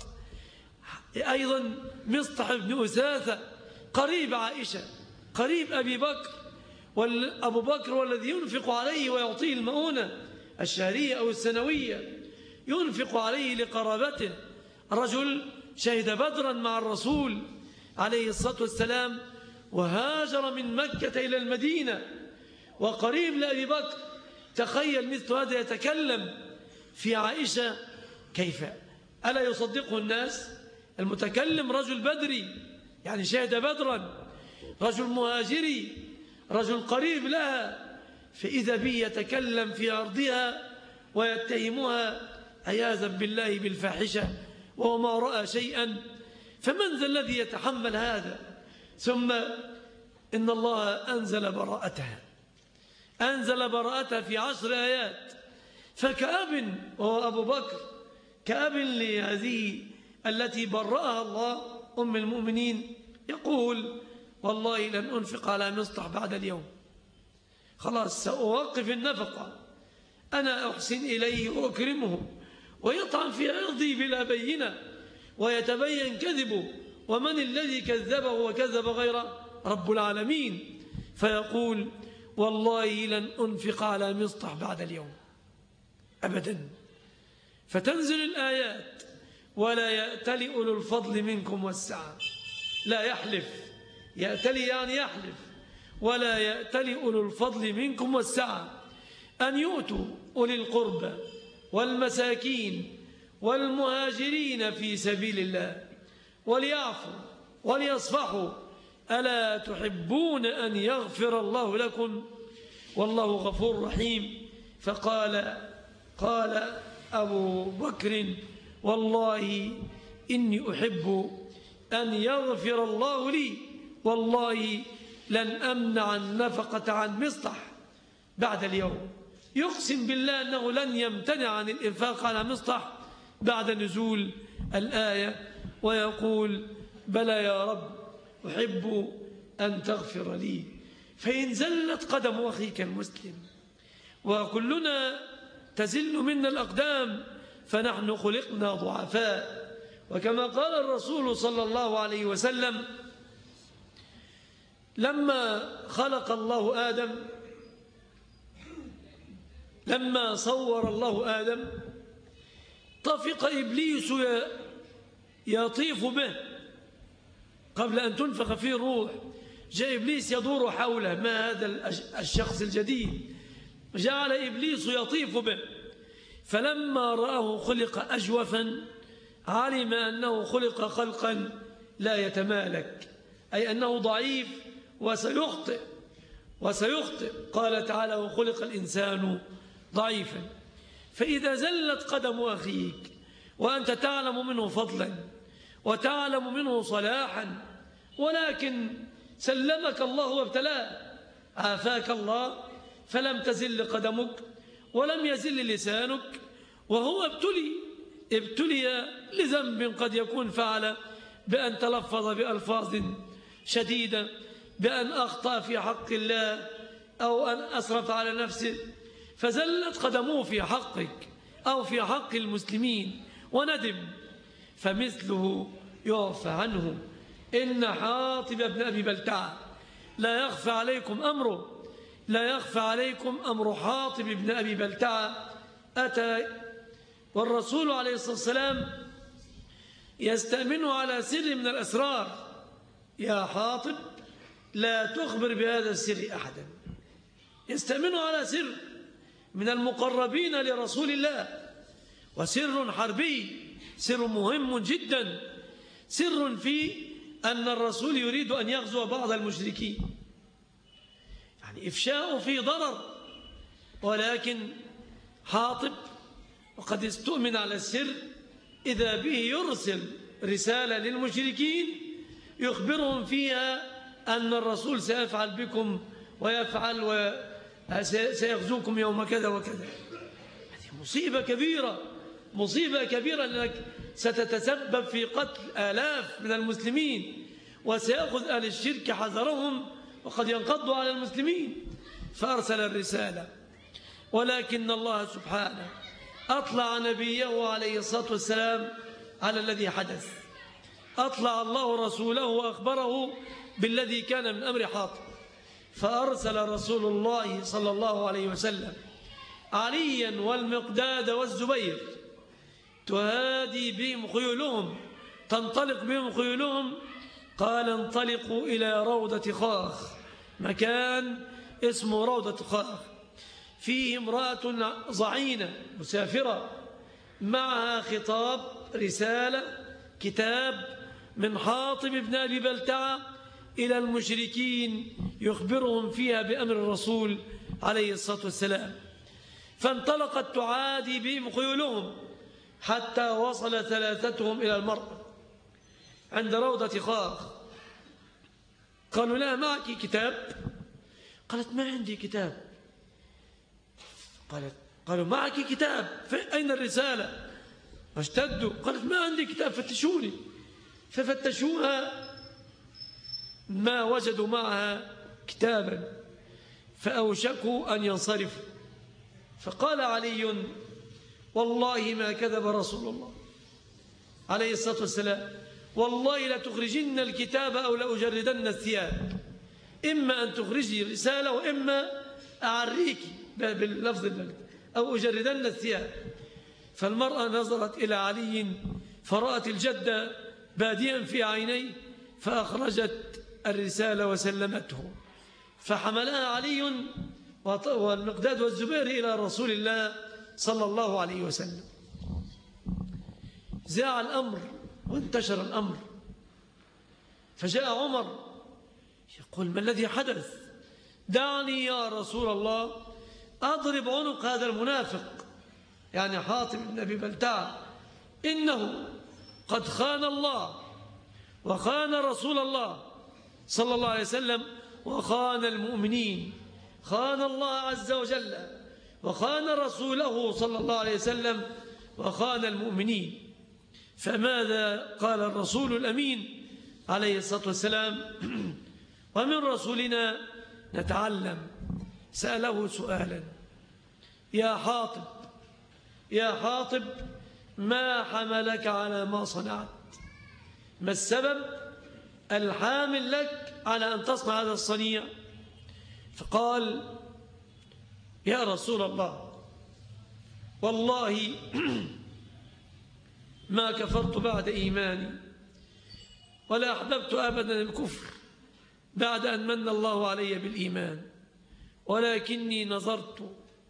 أيضا مصطح بن أثاثة قريب عائشة قريب أبي بكر، وأبو بكر والذي ينفق عليه ويعطيه المؤونة الشهرية أو السنوية، ينفق عليه لقرابته. رجل شهد بدرا مع الرسول عليه الصلاة والسلام وهاجر من مكة إلى المدينة وقريب لأبي بكر. تخيل مثل هذا يتكلم في عائشة، كيف ألا يصدقه الناس؟ المتكلم رجل بدري يعني شهد بدرا، رجل مهاجري، رجل قريب لها، فإذا به يتكلم في أرضها ويتهمها عياذا بالله بالفاحشة وهو ما رأى شيئا. فمن ذا الذي يتحمل هذا؟ ثم إن الله أنزل براءتها، أنزل براءتها في 10 آيات. فكأب وهو أبو بكر كأب لهذه التي برأها الله أم المؤمنين يقول والله لن أنفق على مصطح بعد اليوم، خلاص سأوقف النفقة، أنا أحسن إليه وأكرمه، ويطعن في عرضي بلا بينة ويتبين كذبه، ومن الذي كذبه وكذب غيره؟ رب العالمين. فيقول والله لن أنفق على مصطح بعد اليوم أبدا. فتنزل الآيات ولا يأتل أولو الفضل منكم والسعة. لا يحلف، يأتلي يعني يحلف، ولا يأتل أولو الفضل منكم والسعة أن يؤتوا أولي القربى والمساكين والمهاجرين في سبيل الله وليعفوا وليصفحوا ألا تحبون أن يغفر الله لكم والله غفور رحيم. قال أبو بكر والله إني أحب أن يغفر الله لي، والله لن أمنع النفقة عن مصطح بعد اليوم. يقسم بالله أنه لن يمتنع عن الإنفاق على مصطح بعد نزول الآية، ويقول بلى يا رب أحب أن تغفر لي. فإن زلت قدم أخيك المسلم، وكلنا تزل منا الأقدام، فنحن خلقنا ضعفاء. وكما قال الرسول صلى الله عليه وسلم لما خلق الله آدم، لما صور الله آدم طفق إبليس يطيف به قبل أن تنفخ فيه الروح. جاء إبليس يدور حوله، ما هذا الشخص الجديد؟ جعل إبليس يطيف به، فلما رآه خلق أجوفا علم أنه خلق خلقا لا يتمالك، أي أنه ضعيف وسيخطئ. وسيخطئ. قال تعالى: وخلق الإنسان ضعيفا. فإذا زلت قدم أخيك وأنت تعلم منه فضلا وتعلم منه صلاحا، ولكن سلمك الله وابتلاه، عافاك الله، فلم تزل قدمك ولم يزل لسانك، وهو ابتلي لذنب قد يكون فعل، بأن تلفظ بألفاظ شديدة، بأن أخطأ في حق الله، أو أن أسرف على نفسه فزلت قدمه في حقك أو في حق المسلمين وندم، فمثله يعفى عنه. إن حاطب بن أبي بلتعة لا يخفى عليكم أمر حاطب بن أبي بلتعة. أتى والرسول عليه الصلاة والسلام يستأمنه على سر من الأسرار: يا حاطب لا تخبر بهذا السر أحدا. يستأمنه على سر من المقربين لرسول الله، وسر حربي، سر مهم جدا، سر في أن الرسول يريد أن يغزو بعض المشركين، يعني إفشاء في ضرر، ولكن حاطب وقد استؤمن على السر إذا به يرسل رسالة للمشركين يخبرهم فيها أن الرسول سيفعل بكم ويفعل وسيغزوكم يوم كذا وكذا. هذه مصيبة كبيرة، لأنك ستتسبب في قتل آلاف من المسلمين، وسيأخذ أهل الشرك حذرهم وقد ينقضوا على المسلمين. فأرسل الرسالة، ولكن الله سبحانه أطلع نبيه عليه الصلاة والسلام على الذي حدث. أطلع الله رسوله وأخبره بالذي كان من أمر حاطب، فأرسل رسول الله صلى الله عليه وسلم عليا والمقداد والزبير تهادي بهم خيولهم، تنطلق بهم خيولهم. قال: انطلقوا إلى روضة خاخ، مكان اسمه روضة خاخ، فيه امرأة ضعينة مسافرة معها خطاب، رسالة، كتاب من حاطب بن أبي بلتعة إلى المشركين يخبرهم فيها بأمر الرسول عليه الصلاة والسلام. فانطلقت تعادي بهم خيولهم حتى وصل ثلاثتهم إلى المرأة عند روضة خاخ. قالوا: لا معك كتاب؟ قالت: ما عندي كتاب. قالوا: معك كتاب؟ أين الرسالة؟ فاشتدوا. قالت: ما عندي كتاب، فتشوني. ففتشوها ما وجدوا معها كتابا، فأوشكوا أن ينصرفوا. فقال علي: والله ما كذب رسول الله عليه الصلاة والسلام، والله لتخرجن الكتاب أو لأجردن الثياب، إما أن تخرجي رسالة وإما أعريك باللفظ البلد أو أجردن الثياب. فالمرأة نظرت إلى علي فرأت الجد باديا في عينيه، فأخرجت الرسالة وسلمته، فحملها علي والمقداد والزبير إلى رسول الله صلى الله عليه وسلم. زاع الأمر وانتشر الأمر، فجاء عمر يقول: ما الذي حدث؟ دعني يا رسول الله أضرب عنق هذا المنافق، يعني حاطب بن أبي بلتعة، إنه قد خان الله وخان رسول الله صلى الله عليه وسلم وخان المؤمنين، خان الله عز وجل وخان رسوله صلى الله عليه وسلم وخان المؤمنين. فماذا قال الرسول الأمين عليه الصلاة والسلام؟ ومن رسولنا نتعلم. سأله سؤالا: يا حاطب ما حملك على ما صنعت؟ ما السبب الحامل لك على أن تصنع هذا الصنيع؟ فقال: يا رسول الله، والله ما كفرت بعد إيماني ولا أحببت أبدا الكفر بعد أن من الله علي بالإيمان، ولكني نظرت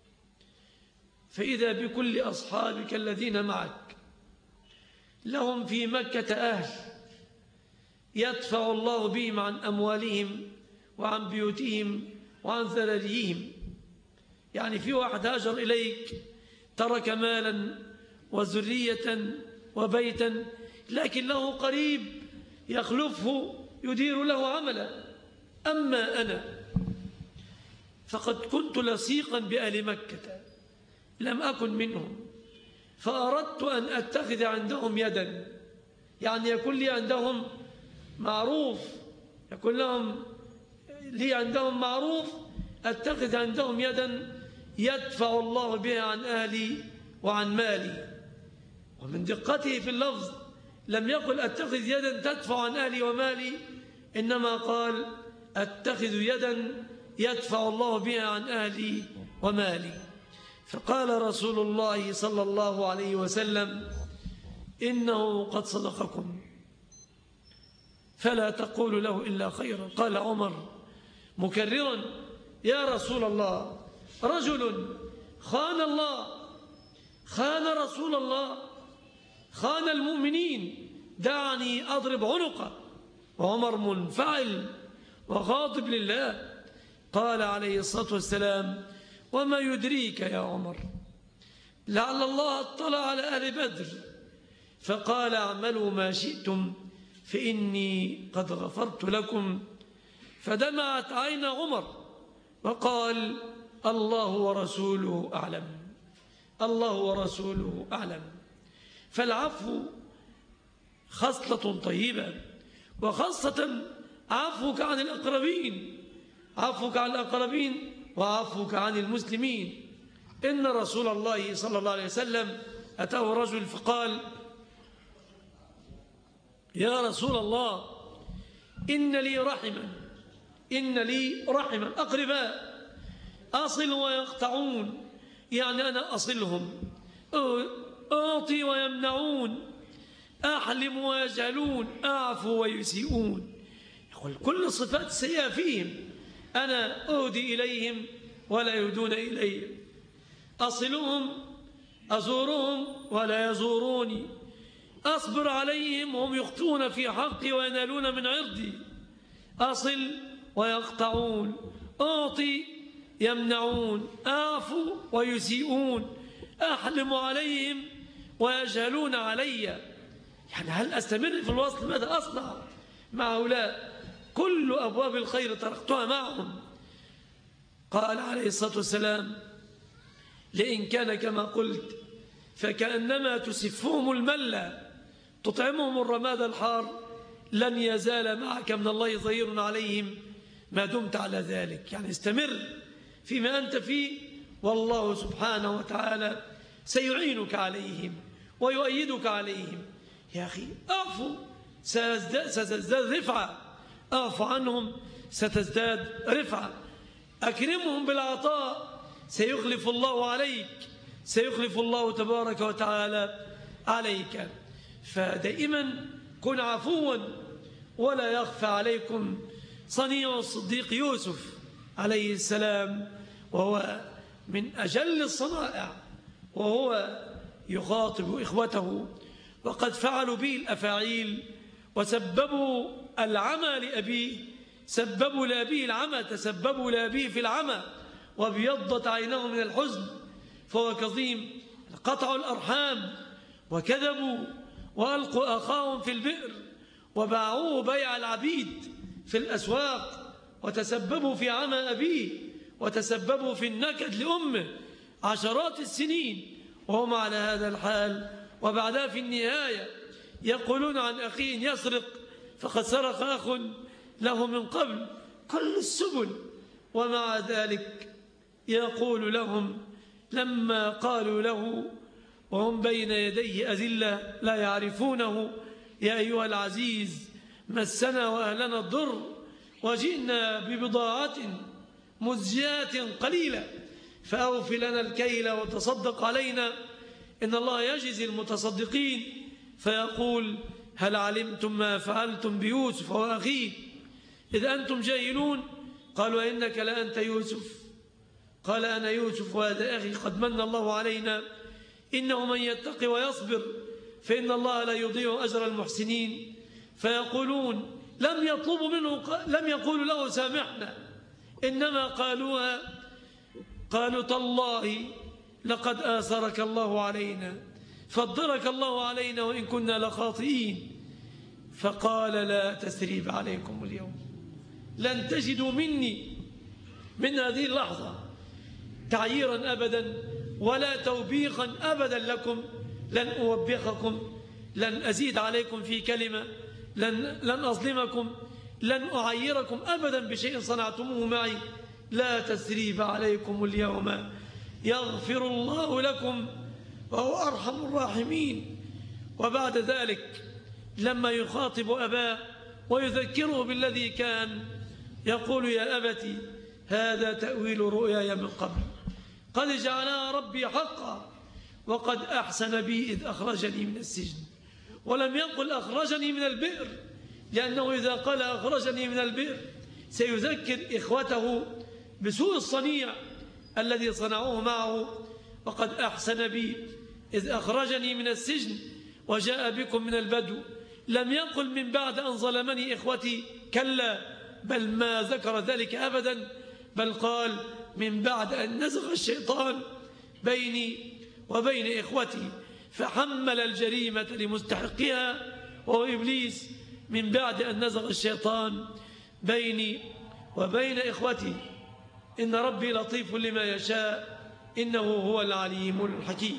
فإذا بكل أصحابك الذين معك لهم في مكة أهل يدفع الله بهم عن أموالهم وعن بيوتهم وعن ذراريهم. يعني في واحد هاجر إليك ترك مالا وذرية وبيتا، لكن له قريب يخلفه يدير له عملا. أما أنا فقد كنت لصيقا بأهل مكة، لم أكن منهم، فأردت أن أتخذ عندهم يدا، يعني يكون لي عندهم معروف، يكون لي عندهم معروف، أتخذ عندهم يدا يدفع الله بها عن أهلي وعن مالي. ومن دقته في اللفظ لم يقل أتخذ يدا تدفع عن أهلي ومالي، إنما قال أتخذ يدا يدفع الله بها عن أهلي ومالي. فقال رسول الله صلى الله عليه وسلم: إنه قد صدقكم فلا تقول له إلا خيرا. قال عمر مكررا: يا رسول الله، رجل خان الله، خان رسول الله، خان المؤمنين، دعني أضرب عنقه. وعمر منفعل وغاضب لله. قال عليه الصلاة والسلام: وما يدريك يا عمر لعل الله اطلع على أهل بدر فقال: اعملوا ما شئتم فإني قد غفرت لكم. فدمعت عين عمر وقال: الله ورسوله أعلم، الله ورسوله أعلم. فالعفو خصلة طيبة، وخاصة عفوك عن الأقربين، عفوك عن الأقربين وعفوك عن المسلمين. إن رسول الله صلى الله عليه وسلم أتاه رجل فقال: يا رسول الله، إن لي رحما أقرباء أصل ويقطعون، يعني أنا أصلهم، أعطي ويمنعون، أحلم ويجهلون، أعفو ويسيئون. يقول كل الصفات السيئة فيهم، أنا أهدي إليهم ولا يهدون إلي، أصلهم أزورهم ولا يزوروني، أصبر عليهم وهم يخطئون في حقي وينالون من عرضي، أصل ويقطعون، أعطي يمنعون، أعفو ويسيئون، أحلم عليهم ويجهلون علي. يعني هل أستمر في الوصل؟ ماذا أصنع مع هؤلاء؟ كل أبواب الخير تركتها معهم. قال عليه الصلاة والسلام: لئن كان كما قلت فكأنما تسفهم الملة تطعمهم الرماد الحار لن يزال معك من الله ظهير عليهم ما دمت على ذلك. يعني استمر فيما أنت فيه، والله سبحانه وتعالى سيعينك عليهم ويؤيدك عليهم. يا أخي أعفو ستزداد رفعة، أعفو عنهم ستزداد رفعة، أكرمهم بالعطاء سيخلف الله عليك، سيخلف الله تبارك وتعالى عليك. فدائما كن عفوا. ولا يخفى عليكم صنيع الصديق يوسف عليه السلام، وهو من أجل الصنائع، وهو يخاطب إخوته وقد فعلوا به الأفاعيل وسببوا العمى لأبيه، سببوا لأبيه العمى، تسببوا لأبيه في العمى وابيضت عينه من الحزن فهو كظيم. قطعوا الأرحام وكذبوا وألقوا أخاهم في البئر وباعوه بيع العبيد في الأسواق وتسببوا في عمى أبيه وتسببوا في النكد لأمه عشرات السنين وهم على هذا الحال. وبعدها في النهاية يقولون عن أخيه يسرق فقد سرق أخ له من قبل، كل السبل. ومع ذلك يقول لهم لما قالوا له وهم بين يديه أذلة لا يعرفونه: يا أيها العزيز مسنا وأهلنا الضر وجئنا ببضاعة مزجاة قليلة فأوف لنا الكيل وتصدق علينا إن الله يجزي المتصدقين. فيقول: هل علمتم ما فعلتم بيوسف وأخيه إذ أنتم جاهلون؟ قالوا: إنك لأنت يوسف؟ قال: أنا يوسف وهذا أخي قد من الله علينا إنه من يتقي ويصبر فإن الله لا يضيع أجر المحسنين. فيقولون لم يقولوا له سامحنا، إنما قالوا تالله لقد آثرك الله علينا فضلك الله علينا وإن كنا لخاطئين. فقال لا تثريب عليكم اليوم، لن تجدوا مني من هذه اللحظة تعييرا أبدا ولا توبيخا أبدا لكم، لن أوبخكم، لن أزيد عليكم في كلمة، لن أظلمكم، لن أعيركم أبدا بشيء صنعتموه معي. لا تثريب عليكم اليوم يغفر الله لكم وهو أرحم الراحمين. وبعد ذلك لما يخاطب أباه ويذكره بالذي كان يقول يا أبتي هذا تأويل رؤياي من قبل قد جعلها ربي حقا وقد أحسن بي إذ أخرجني من السجن. ولم يقل أخرجني من البئر، لأنه إذا قال أخرجني من البئر سيذكر إخوته بسوء الصنيع الذي صنعوه معه. وقد أحسن بي إذ أخرجني من السجن وجاء بكم من البدو. لم يقل من بعد أن ظلمني إخوتي، كلا، بل ما ذكر ذلك أبدا، بل قال من بعد أن نزغ الشيطان بيني وبين إخوتي فحمل الجريمة لمستحقها وهو إبليس من بعد أن نزغ الشيطان بيني وبين إخوتي. إن ربي لطيف لما يشاء إنه هو العليم الحكيم.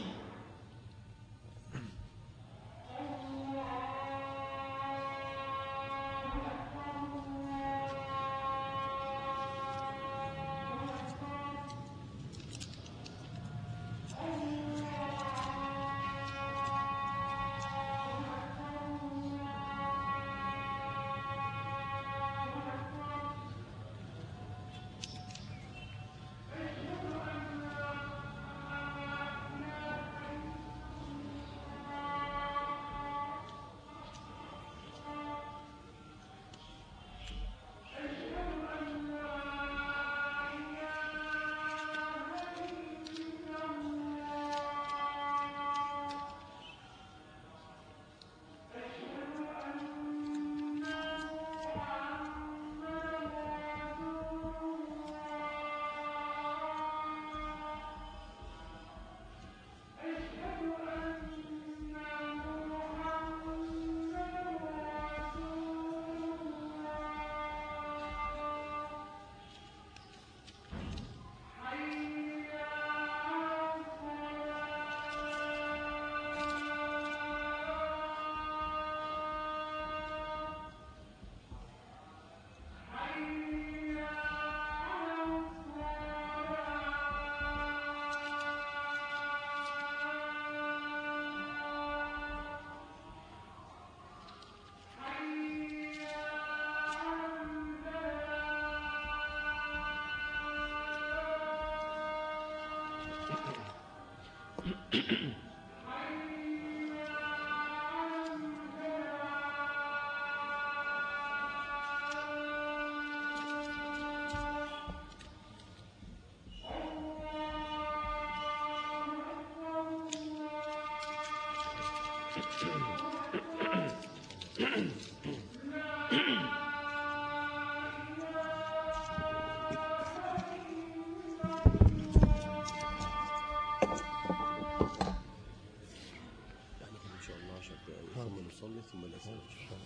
ثم الأسئلة.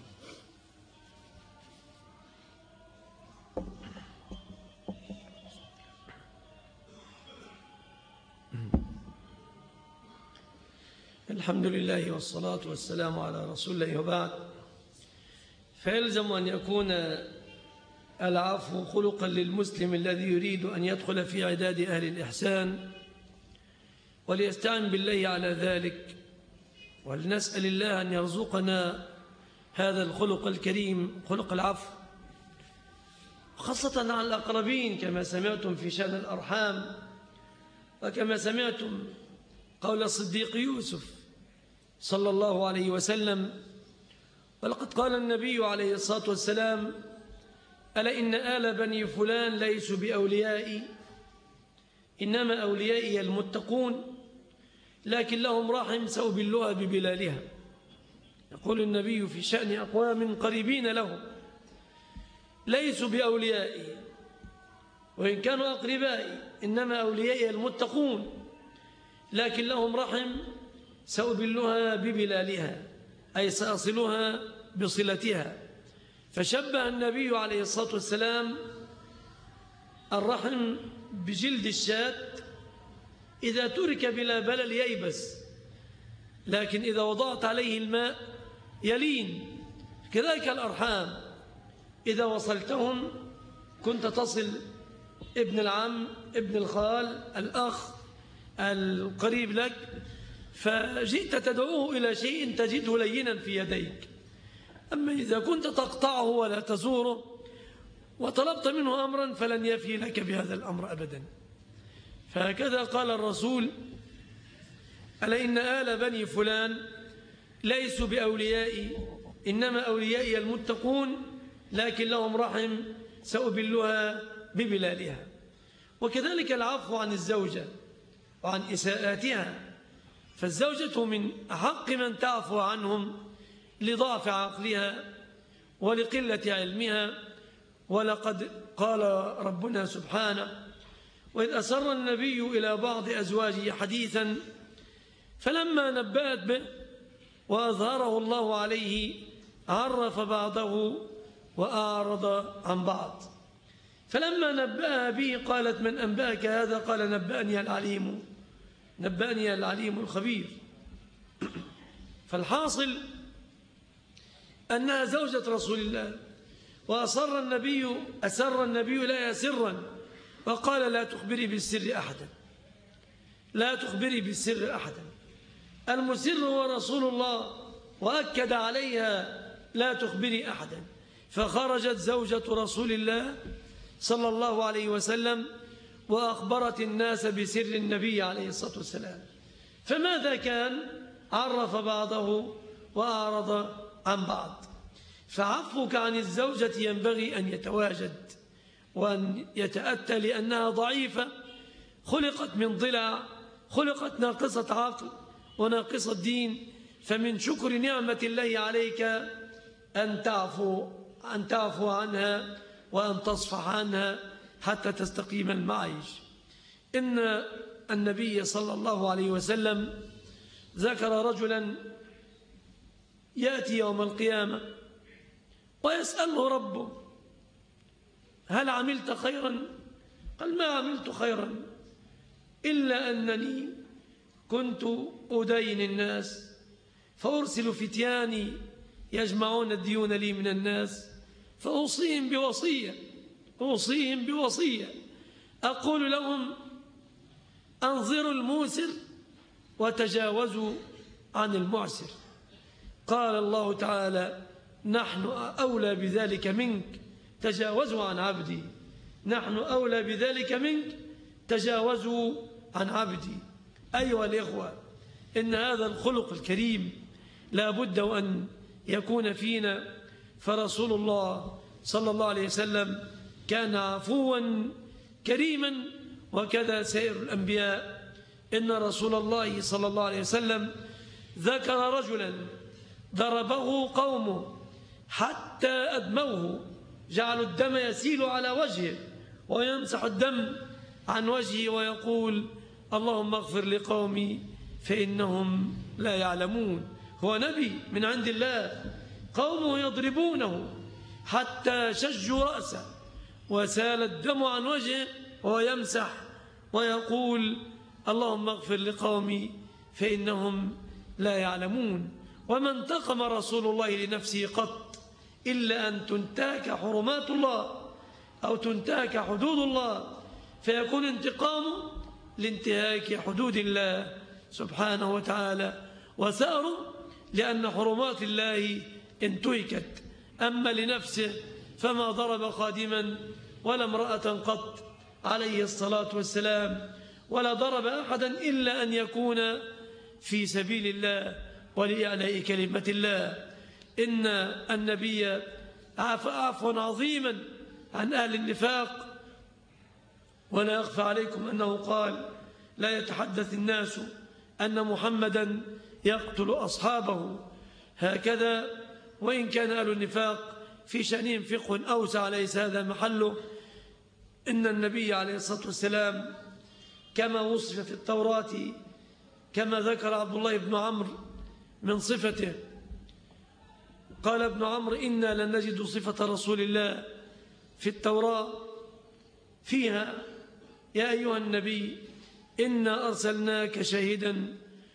الحمد لله والصلاة والسلام على رسول الله، وبعد، فيلزم أن يكون العفو خلقا للمسلم الذي يريد أن يدخل في عداد أهل الإحسان، وليستعن بالله على ذلك، ولنسأل الله أن يرزقنا هذا الخلق الكريم، خلق العفو، خاصة على الأقربين، كما سمعتم في شأن الأرحام، وكما سمعتم قول الصديق يوسف صلى الله عليه وسلم. ولقد قال النبي عليه الصلاة والسلام: ألا إن آل بني فلان ليسوا بأوليائي، إنما أوليائي المتقون، لكن لهم رحم سأبلها ببلالها. يقول النبي في شأن أقوام قريبين له: ليسوا بأوليائي، وإن كانوا أقربائي إنما أوليائي المتقون، لكن لهم رحم سأبلها ببلالها، أي سأصلها بصلتها. فشبه النبي عليه الصلاة والسلام الرحم بجلد الشاة، إذا ترك بلا بلل ييبس، لكن إذا وضعت عليه الماء يلين. كذلك الأرحام، إذا وصلتهم كنت تصل ابن العم، ابن الخال، الأخ القريب لك، فجئت تدعوه إلى شيء تجده لينا في يديك. أما إذا كنت تقطعه ولا تزوره وطلبت منه أمرا فلن يفي لك بهذا الأمر أبدا. فهكذا قال الرسول: ألا إن آل بني فلان ليسوا بأوليائي، إنما أوليائي المتقون، لكن لهم رحم سأبلها ببلالها. وكذلك العفو عن الزوجة وعن إساءاتها، فالزوجة من أحق من تعفو عنهم لضعف عقلها ولقلة علمها. ولقد قال ربنا سبحانه: وإذ أسر النبي إلى بعض أزواجه حديثا فلما نبأت به وأظهره الله عليه عرف بعضه وأعرض عن بعض. فلما نبأها به قالت: من أنبأك هذا؟ قال: نبأني العليم الخبير. فالحاصل أنها زوجة رسول الله، وأسر النبي لها سرا، وقال: لا تخبري بالسر أحدا. المسر هو رسول الله، وأكد عليها: لا تخبري أحدا. فخرجت زوجة رسول الله صلى الله عليه وسلم وأخبرت الناس بسر النبي عليه الصلاة والسلام. فماذا كان؟ عرف بعضه وأعرض عن بعض. فعفوك عن الزوجة ينبغي أن يتواجد وأن يتأتى، لأنها ضعيفة، خلقت من ضلع، خلقت ناقصة عقل وناقصة دين. فمن شكر نعمة الله عليك أن تعفو عنها وأن تصفح عنها حتى تستقيم المعيش. إن النبي صلى الله عليه وسلم ذكر رجلا يأتي يوم القيامة ويسأله ربه: هل عملت خيرا؟ قال: ما عملت خيرا إلا أنني كنت أدين الناس، فأرسل فتياني يجمعون الديون لي من الناس، فأوصيهم بوصية أقول لهم: أنظروا الموسر وتجاوزوا عن المعسر. قال الله تعالى: نحن أولى بذلك منك، تجاوزوا عن عبدي. نحن أولى بذلك منك، تجاوزوا عن عبدي. أيها الإخوة، إن هذا الخلق الكريم لا بد أن يكون فينا. فرسول الله صلى الله عليه وسلم كان عفوا كريما، وكذا سائر الأنبياء. إن رسول الله صلى الله عليه وسلم ذكر رجلا ضربه قومه حتى أدموه، جعلوا الدم يسيل على وجهه ويمسح الدم عن وجهه ويقول: اللهم اغفر لقومي فإنهم لا يعلمون. هو نبي من عند الله، قومه يضربونه حتى شجوا رأسه وسال الدم عن وجهه وهو يمسح ويقول: اللهم اغفر لقومي فإنهم لا يعلمون. وما انتقم رسول الله لنفسه قط إلا أن تنتهك حرمات الله أو تنتهك حدود الله، فيكون انتقامه لانتهاك حدود الله سبحانه وتعالى، وثأره لأن حرمات الله انتهكت. أما لنفسه فما ضرب خادما ولا امرأة قط عليه الصلاة والسلام، ولا ضرب أحدا إلا أن يكون في سبيل الله ولإعلاء كلمة الله. إن النبي عفوا عظيما عن أهل النفاق. ولا يخفى عليكم أنه قال: لا يتحدث الناس أن محمدا يقتل أصحابه. هكذا، وإن كان أهل النفاق في شأنهم فقه أوسع ليس هذا محله. إن النبي عليه الصلاة والسلام كما وصف في التوراة كما ذكر عبد الله بن عمرو من صفته، قال ابن عمرو: إنا لن نجد صفة رسول الله في التوراة فيها: يا أيها النبي إنا أرسلناك شاهدا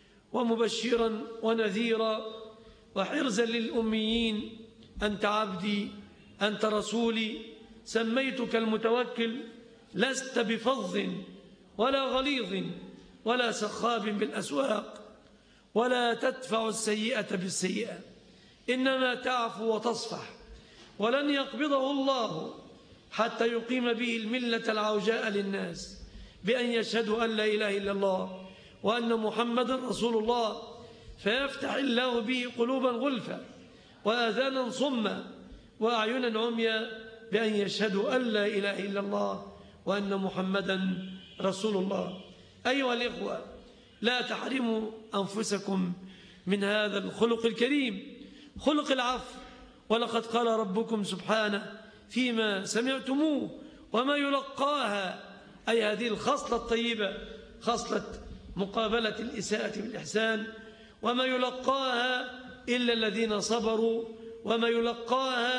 ومبشرا ونذيرا وحرزا للأميين، أنت عبدي أنت رسولي، سميتك المتوكل، لست بفظ ولا غليظ ولا سخاب بالأسواق، ولا تدفع السيئة بالسيئة، إنما تعفو وتصفح، ولن يقبضه الله حتى يقيم به الملة العوجاء للناس بأن يشهدوا أن لا إله إلا الله وأن محمد رسول الله، فيفتح الله به قلوبا غلفا وآذانا صما وأعينا عميا بأن يشهدوا أن لا إله إلا الله وأن محمدا رسول الله. أيها الإخوة، لا تحرموا أنفسكم من هذا الخلق الكريم، خلق العفو. ولقد قال ربكم سبحانه فيما سمعتموه: وما يلقاها، أي هذه الخصلة الطيبة، خصلة مقابلة الإساءة بالإحسان، وما يلقاها إلا الذين صبروا، وما يلقاها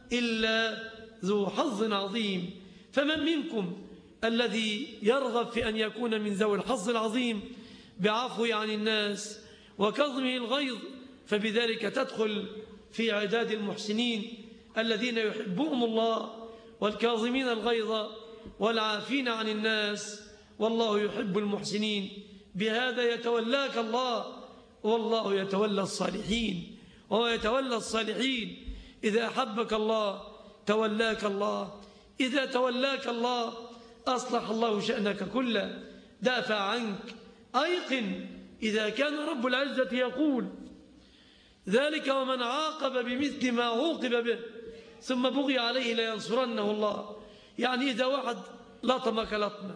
إلا ذو حظ عظيم. فمن منكم الذي يرغب في أن يكون من ذوي الحظ العظيم بعفو عن الناس وكظمه الغيظ، فبذلك تدخل في عداد المحسنين الذين يحبهم الله، والكاظمين الغيظ والعافين عن الناس، والله يحب المحسنين. بهذا يتولاك الله، والله يتولى الصالحين، وهو يتولى الصالحين. إذا أحبك الله تولاك الله، إذا تولاك الله أصلح الله شأنك كله، دافع عنك. أيقن إذا كان رب العزة يقول ذلك: ومن عاقب بمثل ما عوقب به ثم بغي عليه لينصرنه الله. يعني إذا واحد لطمك لطمة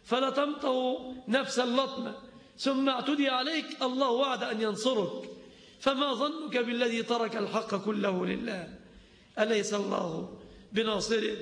فلطمته نفس اللطمة ثم اعتدي عليك، الله وعد أن ينصرك، فما ظنك بالذي ترك الحق كله لله؟ أليس الله بناصره؟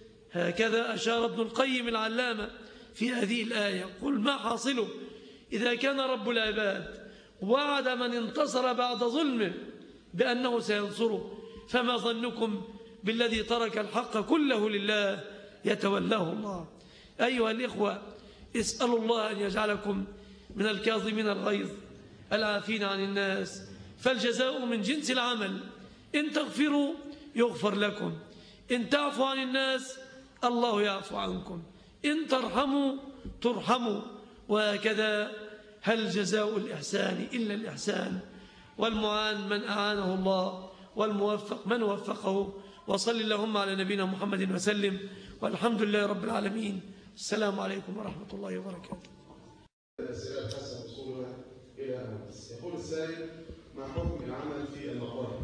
هكذا أشار ابن القيم العلامة في هذه الآية. قل ما حاصله؟ إذا كان رب العباد وعد من انتصر بعد ظلمه بأنه سينصره، فما ظنكم بالذي ترك الحق كله لله يتولاه الله؟ أيها الإخوة، اسألوا الله أن يجعلكم من الكاظمين الغيظ العافين عن الناس، فالجزاء من جنس العمل. إن تغفروا يغفر لكم، إن تعفوا عن الناس الله يعفو عنكم، إن ترحموا ترحموا، وهكذا. هل جزاء الإحسان إلا الإحسان؟ والمعان من أعانه الله، والموفق من وفقه. وصل اللهم على نبينا محمد وسلم، والحمد لله رب العالمين. السلام عليكم ورحمة الله وبركاته. الأسئلة حسب وصولها إلى أمس. يقول السائل: ما حكم العمل في المقاهي؟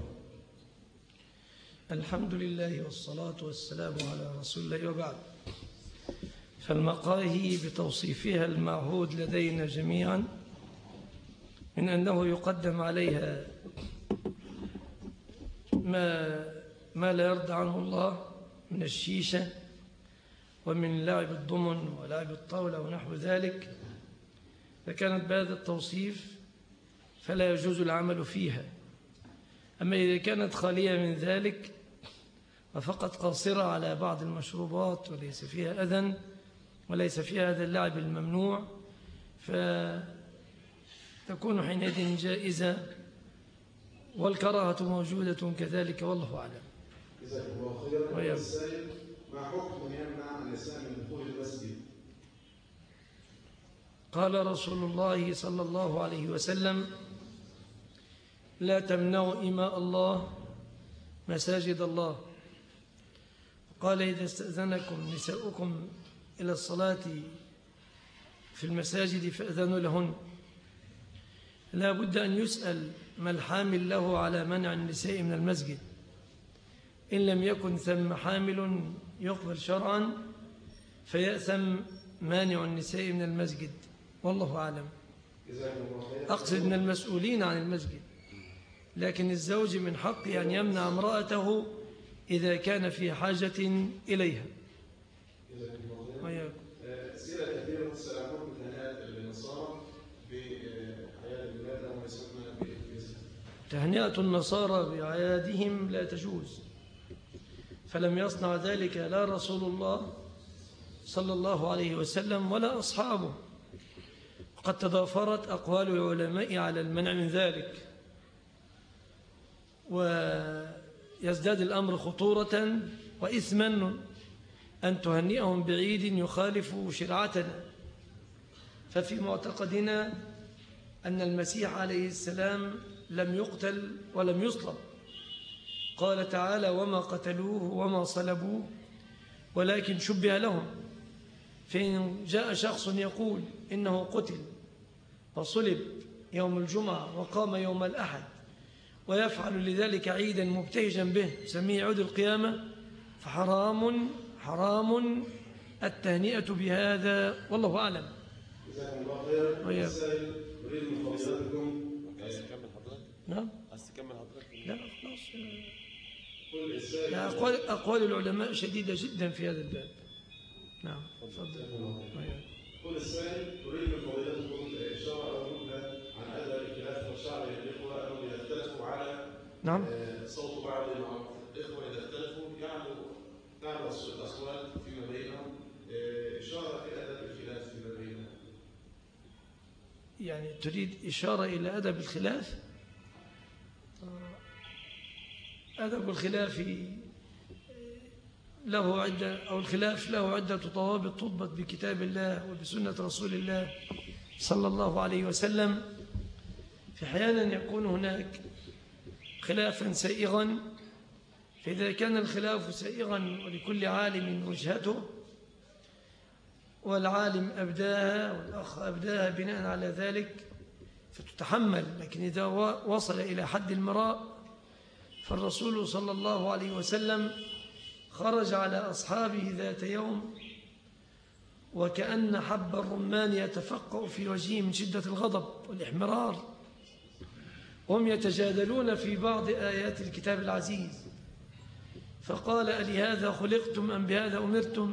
الحمد لله والصلاة والسلام على رسول الله، وبعد. فالمقاهي بتوصيفها المعهود لدينا جميعا من أنه يقدم عليها ما لا يرضى عنه الله من الشيشة ومن لعب الضمن ولعب الطاولة ونحو ذلك، فكانت بهذا التوصيف فلا يجوز العمل فيها. أما إذا كانت خالية من ذلك وفقط قاصرة على بعض المشروبات وليس فيها أذى وليس فيها هذا اللعب الممنوع، فتكون حينئذ جائزة، والكراهة موجودة كذلك، والله أعلم. جزاكم الله خيرا. السائل: ما حكم من يمنع النساء من دخول المسجد؟ قال رسول الله صلى الله عليه وسلم: لا تمنعوا إماء الله مساجد الله. قال: إذا استأذنكم نساؤكم إلى الصلاة في المساجد فأذنوا لهن. لا بد أن يسأل ما الحامل له على منع النساء من المسجد. إن لم يكن ثم حامل يقبل شرعا فيأثم مانع النساء من المسجد، والله أعلم. أقصد من المسؤولين عن المسجد، لكن الزوج من حقه أن يمنع امرأته إذا كان في حاجة إليها. وإياكم. أسئلة كثيرة تسأل عن حكم تهنئة النصارى بأعياد الميلاد أو ما يسمى بالكريسماس. تهنئة النصارى بأعيادهم لا تجوز، فلم يصنع ذلك لا رسول الله صلى الله عليه وسلم ولا أصحابه، وقد تضافرت أقوال العلماء على المنع من ذلك، ويزداد الأمر خطورة وإثما أن تهنئهم بعيد يخالف شرعتنا. ففي معتقدنا أن المسيح عليه السلام لم يقتل ولم يصلب، قال تعالى: وما قتلوه وما صلبوه ولكن شبه لهم. فإن جاء شخص يقول إنه قتل وصلب يوم الجمعة وقام يوم الأحد ويفعل لذلك عيدا مبتهجا به سميه عيد القيامة، فحرام التهنئة بهذا، والله أعلم. جزاكم الله خير. السائل أريد من فضيلتكم. عايز تكمل حضرتك؟ نعم. عايز تكمل حضرتك؟ لا خلاص. أقوال العلماء شديدة جدا في هذا الباب. نعم. تفضل. كل السائل أريد من فضيلتكم إشارة أو نبذة عن أدب الخلاف والشعب للإخوة أنهم إذا اختلفوا على نعم صوت بعض الإخوة إذا اختلفوا يعلو الأصوات فيما بينهم، إشارة إلى أدب الخلاف فيما بينهم. يعني تريد إشارة إلى أدب الخلاف؟ أدب الخلاف له عدة، أو الخلاف له عدة ضوابط تضبط بكتاب الله وبسنة رسول الله صلى الله عليه وسلم. في أحيانا يكون هناك خلافا سائغا، فإذا كان الخلاف سائغا ولكل عالم وجهته والعالم أبداها والأخ أبداها بناء على ذلك فتتحمل، لكن إذا وصل إلى حد المراء فالرسول صلى الله عليه وسلم خرج على أصحابه ذات يوم وكأن حب الرمان يتفقع في وجهه من شدة الغضب والإحمرار، وهم يتجادلون في بعض آيات الكتاب العزيز، فقال: ألهذا خلقتم أم بهذا أمرتم؟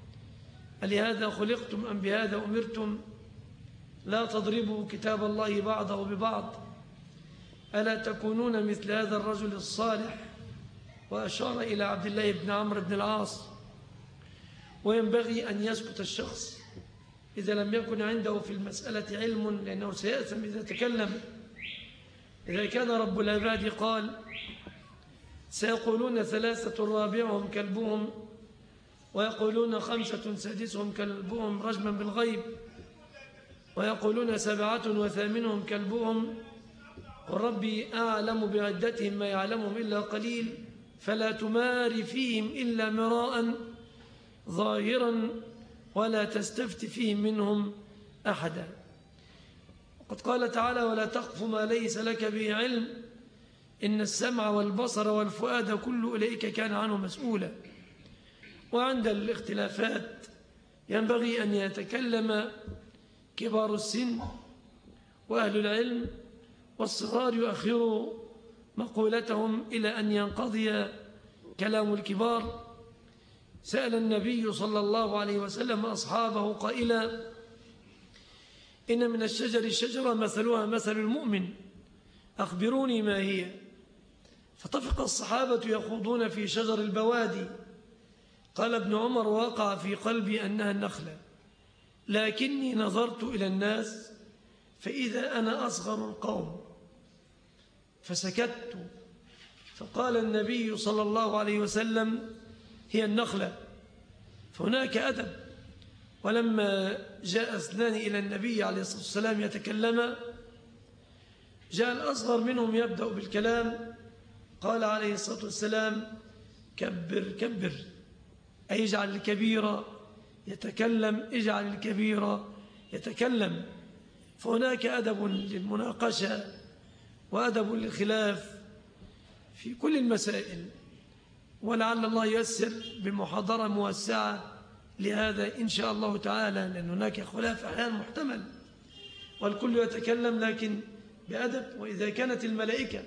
ألهذا خلقتم أم بهذا أمرتم؟ لا تضربوا كتاب الله بعضه ببعض، ألا تكونون مثل هذا الرجل الصالح؟ وأشار إلى عبد الله بن عمرو بن العاص. وينبغي أن يسكت الشخص إذا لم يكن عنده في المسألة علم، لأنه سيأثم إذا تكلم. إذا كان رب العباد قال: سيقولون 3 رابعهم كلبهم، ويقولون 5 سادسهم كلبهم رجما بالغيب، ويقولون 7 وثامنهم كلبهم، قل ربي أعلم بعدتهم ما يعلمهم إلا قليل، فلا تمار فيهم إلا مراء ظاهرا ولا تستفت فيهم منهم أحدا. وقد قال تعالى: ولا تقف ما ليس لك به علم إن السمع والبصر والفؤاد كل أولئك كان عنه مسؤولا. وعند الاختلافات ينبغي أن يتكلم كبار السن وأهل العلم، والصغار يؤخروا مقولتهم إلى أن ينقضي كلام الكبار. سأل النبي صلى الله عليه وسلم أصحابه قائلا: إن من الشجر شجرة مثلها مثل المؤمن، أخبروني ما هي؟ فطفق الصحابة يخوضون في شجر البوادي. قال ابن عمر: وقع في قلبي أنها النخلة، لكني نظرت إلى الناس فإذا أنا أصغر القوم فسكت. فقال النبي صلى الله عليه وسلم: هي النخلة. فهناك أدب. ولما جاء اثنان إلى النبي عليه الصلاة والسلام يتكلما، جاء الأصغر منهم يبدأ بالكلام، قال عليه الصلاة والسلام: كبر كبر، أي اجعل الكبير يتكلم، اجعل الكبير يتكلم. فهناك أدب للمناقشة وأدب للخلاف في كل المسائل، ولعل الله ييسر بمحاضرة موسعة لهذا إن شاء الله تعالى، لأن هناك خلاف أحيانا محتمل والكل يتكلم لكن بأدب. وإذا كانت الملائكة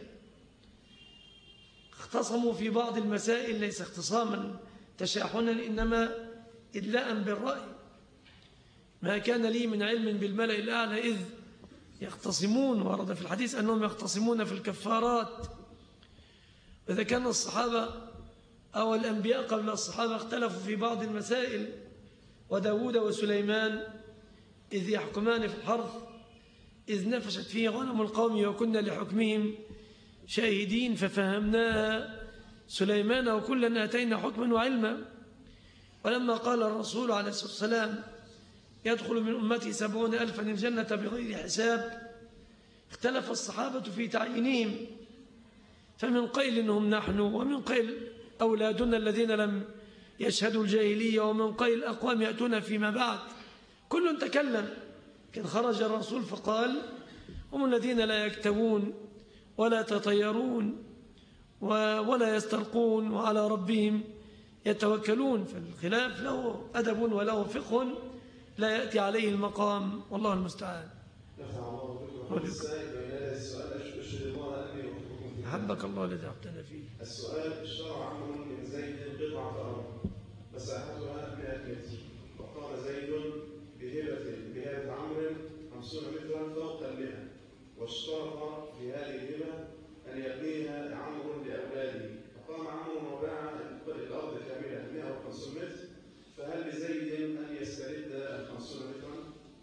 اختصموا في بعض المسائل ليس اختصاما تشاحنا، إنما إدلاء بالرأي. ما كان لي من علم بالملأ الأعلى إذ يختصمون، ورد في الحديث أنهم يختصمون في الكفارات. إذا كان الصحابة أو الأنبياء قبل الصحابة اختلفوا في بعض المسائل، وداود وسليمان إذ يحكمان في الحرث إذ نفشت فيه غنم القوم وكنا لحكمهم شاهدين ففهمناها سليمان وكلا آتينا حكما وعلما. ولما قال الرسول عليه الصلاة والسلام يدخل من أمتي 70,000 الجنة بغير حساب، اختلف الصحابة في تعيينهم، فمن قيل إنهم نحن، ومن قيل أولادنا الذين لم يشهدوا الجاهلية، ومن قيل أقوام يأتون فيما بعد. كل تكلم. كان خرج الرسول فقال هم الذين لا يكتوون ولا يتطيرون ولا يسترقون وعلى ربهم يتوكلون. فالخلاف له أدب وله فقه لا يأتي عليه المقام، والله المستعان. أحبك الله الذي أحبتنا فيه. السؤال: الشرع عمر من زيد قطعة أرض مساحتها 100 متر، وقام زيد بهبة عمرو 50 مترا فوق 100، واشترط في هذه الهبة أن يقضيها عمرو لأولاده، فقام عمرو وباع الأرض كاملة 150 متر، فهل لزيد أن يسترد 50 مترا؟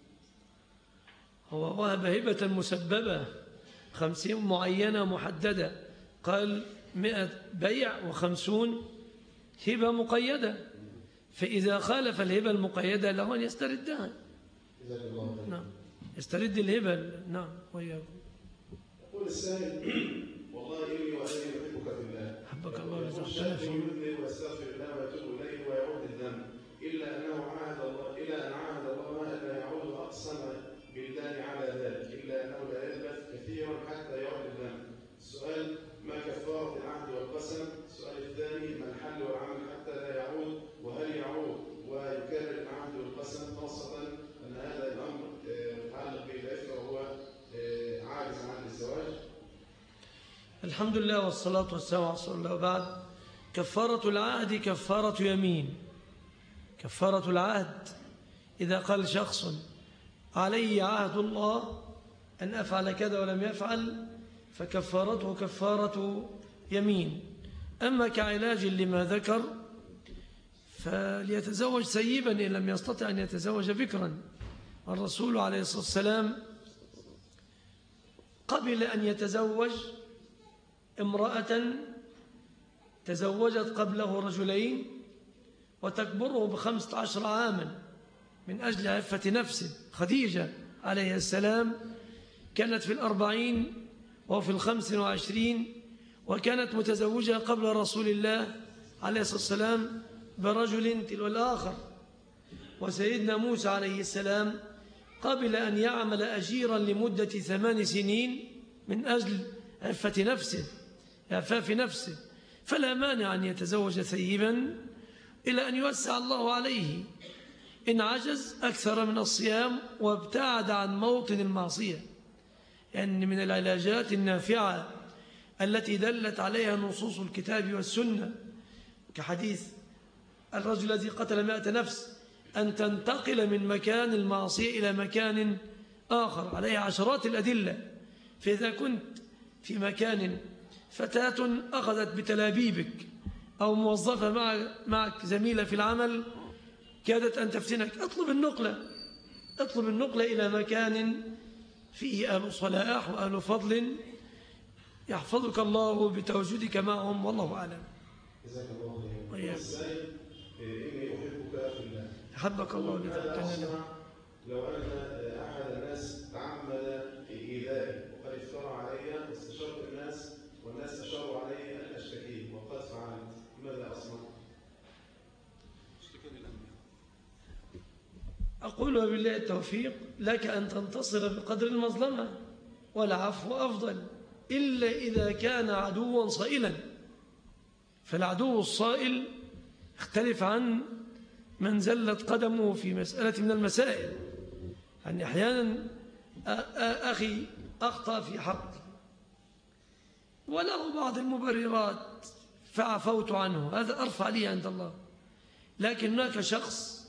هو وهب هبة مسببة 50 معينة محددة، قال 100 بيع و50 هبة مقيدة، فإذا خالف الهبة المقيدة له أن يستردها. نعم، يسترد الهبة. نعم، وإياكم. يقول السائل: والله إني وأنا أحبك في الله، حبك الله لزعتنا فيه، يذنب ويستغفر الله ويتوب إليه ويعود الذنب، إلا أن عاهد الله ألا يعود أقسم بالله على ذلك، إلا أنه لا يلبث كثيرا حتى يعود الذنب. السؤال: ما كفارة العهد والقسم؟ السؤال الثاني: ما الحل والعمل حتى لا يعود؟ وهل يعود ويكرر العهد والقسم، خاصة أن هذا الأمر متعلق بالعفة وهو عاجز عن الزواج؟ الحمد لله والصلاة والسلام على رسول الله. وبعد، كفارة العهد كفارة يمين. كفارة العهد إذا قال شخص علي عهد الله أن أفعل كذا ولم يفعل، فكفارته كفارة يمين. أما كعلاج لما ذكر فليتزوج سيبا إن لم يستطع أن يتزوج بكرا. الرسول عليه الصلاة والسلام قبل أن يتزوج امرأة تزوجت قبله رجلين وتكبره ب15 عاما من أجل عفة نفسه. خديجة عليه السلام كانت في 40 وفي 25، وكانت متزوجة قبل رسول الله عليه الصلاة والسلام برجل تلو الآخر. وسيدنا موسى عليه السلام قبل أن يعمل أجيرا لمدة 8 سنين من أجل عفة نفسه، عفاف نفسه، فلا مانع أن يتزوج ثيبا إلى أن يوسع الله عليه. إن عجز أكثر من الصيام وابتعد عن موطن المعصية، يعني من العلاجات النافعة التي دلت عليها نصوص الكتاب والسنة، كحديث الرجل الذي قتل 100 نفس، أن تنتقل من مكان المعصية إلى مكان آخر، عليه عشرات الأدلة. فإذا كنت في مكان فتاة أخذت بتلابيبك أو موظفة معك زميلة في العمل كادت أن تفتنك، اطلب النقلة إلى مكان فيه أهل صلاح وأهل فضل يحفظك الله بتواجدك معهم، والله أعلم. جزاك الله خيرا. السائل: إني أحبك في الله. أحبك الله لذلك. لو أن أحد الناس تعمد في إيذائي وقد افترى علي واستشرت الناس والناس أشاروا علي أن أشتكيه وقد فعلت، ماذا أصنع؟ أقول وبالله التوفيق، لك أن تنتصر بقدر المظلمة، والعفو أفضل، إلا إذا كان عدوا صائلا. فالعدو الصائل اختلف عن من زلت قدمه في مسألة من المسائل. يعني أحيانا أخي أخطأ في حقي وله بعض المبررات فعفوت عنه، هذا أرفع لي عند الله. لكن هناك شخص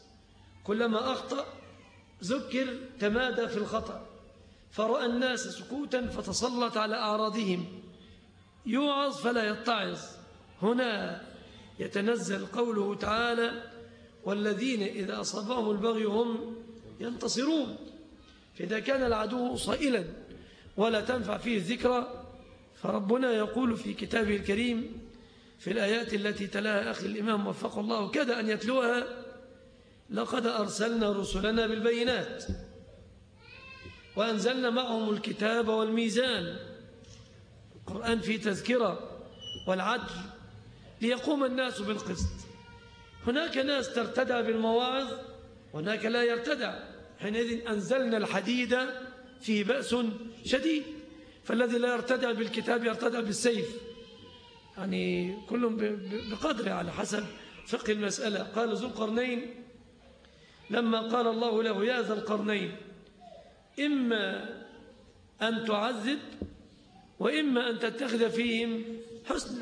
كلما أخطأ ذكر تمادى في الخطأ، فرأى الناس سكوتا فتسلط على أعراضهم، يوعظ فلا يتعظ. هنا يتنزل قوله تعالى: والذين إذا أصابهم البغي هم ينتصرون. فإذا كان العدو صائلا ولا تنفع فيه الذكرى، فربنا يقول في كتابه الكريم في الآيات التي تلاها أخي الإمام وفق الله كاد أن يتلوها: لقد أرسلنا رسلنا بالبينات وأنزلنا معهم الكتاب والميزان. القرآن فيه تذكرة والعدل ليقوم الناس بالقسط. هناك ناس ترتدع بالمواعظ وهناك لا يرتدع. حينئذ أنزلنا الحديد فيه بأس شديد، فالذي لا يرتدع بالكتاب يرتدع بالسيف، يعني كلهم بقدره على حسب فقه المسألة. قال ذو القرنين لما قال الله له: يا ذا القرنين إما أن تعذب وإما أن تتخذ فيهم حسنا.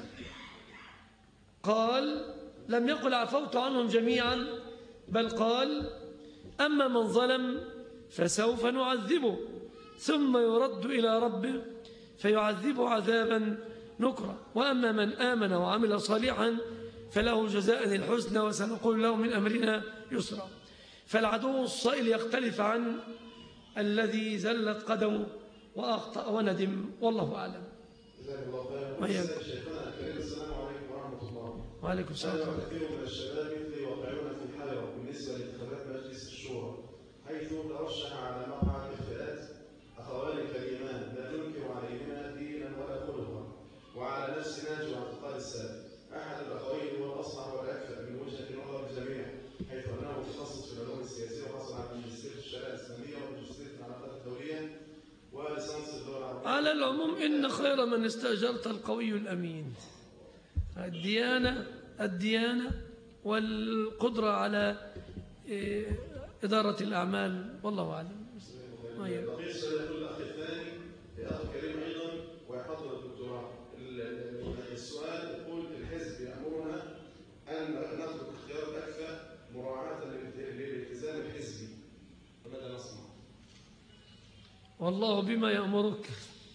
قال لم يقل عفوت عنهم جميعا، بل قال: أما من ظلم فسوف نعذبه ثم يرد إلى ربه فيعذبه عذابا نكرا، وأما من آمن وعمل صالحا فله جزاء الحسنى وسنقول له من أمرنا يسرا. فالعدو الصائل يختلف عن الذي زلت قدمه وأخطأ وندم، والله أعلم. جزاك الله خيرا. شيخنا الكريم، السلام عليكم ورحمة الله. وعليكم السلام. كثير من الشباب مثلي واقعون في الحيرة بالنسبة لانتخابات مجلس الشورى، حيث ترشح على مقعد الفئات أخوان كريمان لا ننكر عليهما دينا ولا خلقا، وعلى نفس نهج واعتقاد السلف. أحد الأخوين هو الأصلح والأكفأ من وجهة نظر الجميع، حيث أنه متخصص في العلوم السياسية وحصل على ماجستير في الشريعة الإسلامية وماجستير في العلاقات الدولية وليسانس اللغة العربية. على العموم إن خير من استأجرت القوي الأمين. الديانة والقدرة على إدارة الأعمال، والله أعلم. بقي السؤال يقول الأخ الثاني أخ كريم أيضا ويحضر الدكتوراه. السؤال يقول: الحزب يأمرنا أن نترك اختيار الأكفأ مراعاة للالتزام الحزبي، فماذا نصنع؟ والله بما يأمرك.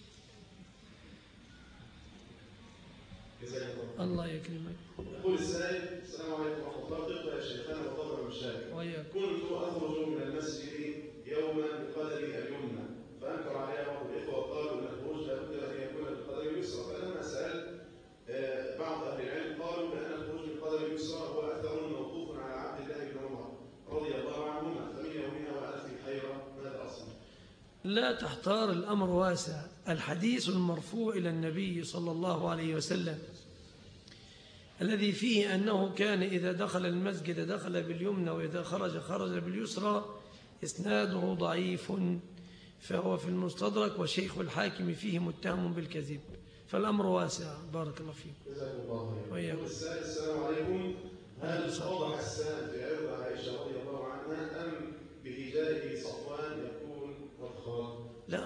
الله يكرمك. يقول السائل: السلام عليكم ورحمة الله. قلت يا شيخنا وفضل المشاكل، كنت أخرج من المسجد يوما بقدري اليمنى، فأنكر عليها بعض الإخوة وقالوا أن الخروج لابد أن يكون بقدر اليسرى. فلما سألت بعض أهل العلم قالوا بأن الخروج بالقدر اليسرى هو أكثر موقوف على عبد الله بن عمر رضي الله عنهما، فمن يومها وأنا في حيرة، ماذا أصنع؟ لا تحتار، الأمر واسع. الحديث المرفوع إلى النبي صلى الله عليه وسلم الذي فيه أنه كان إذا دخل المسجد دخل باليمنى وإذا خرج باليسرى إسناده ضعيف، فهو في المستدرك، وشيخ الحاكم فيه متهم بالكذب، فالأمر واسع. بارك الله فيك. جزاكم الله خيرا. وإياكم. السلام عليكم. هل قضى حسان في عرض عائشة رضي الله عنها أم بإيجاده صفوان يكون والخاض؟ لا،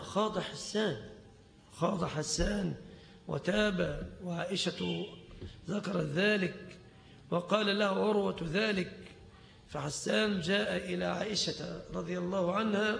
خاض حسان وتاب، وعائشة ذكرت ذلك وقال له عروة ذلك، فحسان جاء إلى عائشة رضي الله عنها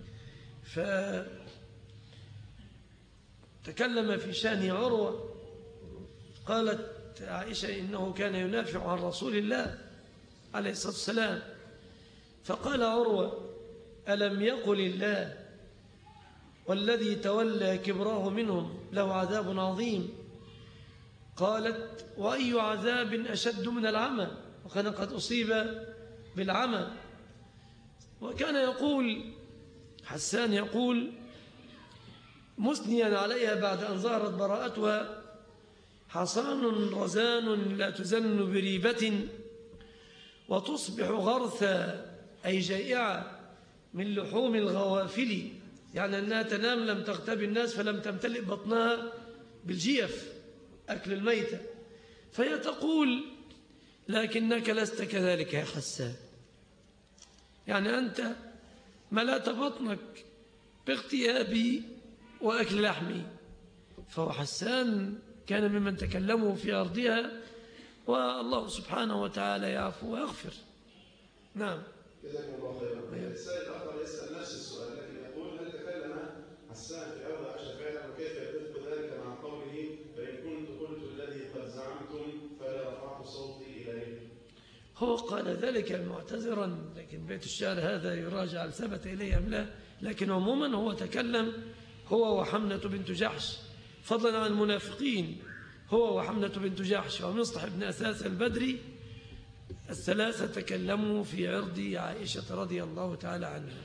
فتكلم في شأن عروة. قالت عائشة: إنه كان ينافع عن رسول الله عليه الصلاة والسلام. فقال عروة: ألم يقل الله والذي تولى كبراه منهم له عذاب عظيم؟ قالت: وأي عذاب أشد من العمى؟ وكان قد أصيب بالعمى. وكان يقول حسان يقول مثنيا عليها بعد أن ظهرت براءتها: حصان رزان لا تزن بريبة وتصبح غرثا، أي جائعة من لحوم الغوافل، يعني أنها تنام لم تغتاب الناس فلم تمتلئ بطنها بالجيف أكل الميتة. فهي تقول: لكنك لست كذلك يا حسان، يعني أنت ملأت بطنك باغتيابي وأكل لحمي. فهو حسان كان ممن تكلموا في أرضها، والله سبحانه وتعالى يعفو ويغفر. نعم. جزاكم الله خيرا. السائل الآخر يسأل نفس السؤال لكن يقول: هل تكلم حسان في أرض عائشة فعلا، وكيف يتفق ذلك مع قوله: فإن كنت قلت الذي قد زعمتم فلا رفعت صوتي إليه؟ هو قال ذلك معتذرا، لكن بيت الشعر هذا يراجع هل ثبت إليه أم لا. لكن عموما هو تكلم هو وحمنة بنت جحش، فضلا عن المنافقين، هو وحمنة بنت جحش ومصطح بن أثاث البدري، الثلاثة تكلموا في عرض عائشة رضي الله تعالى عنها.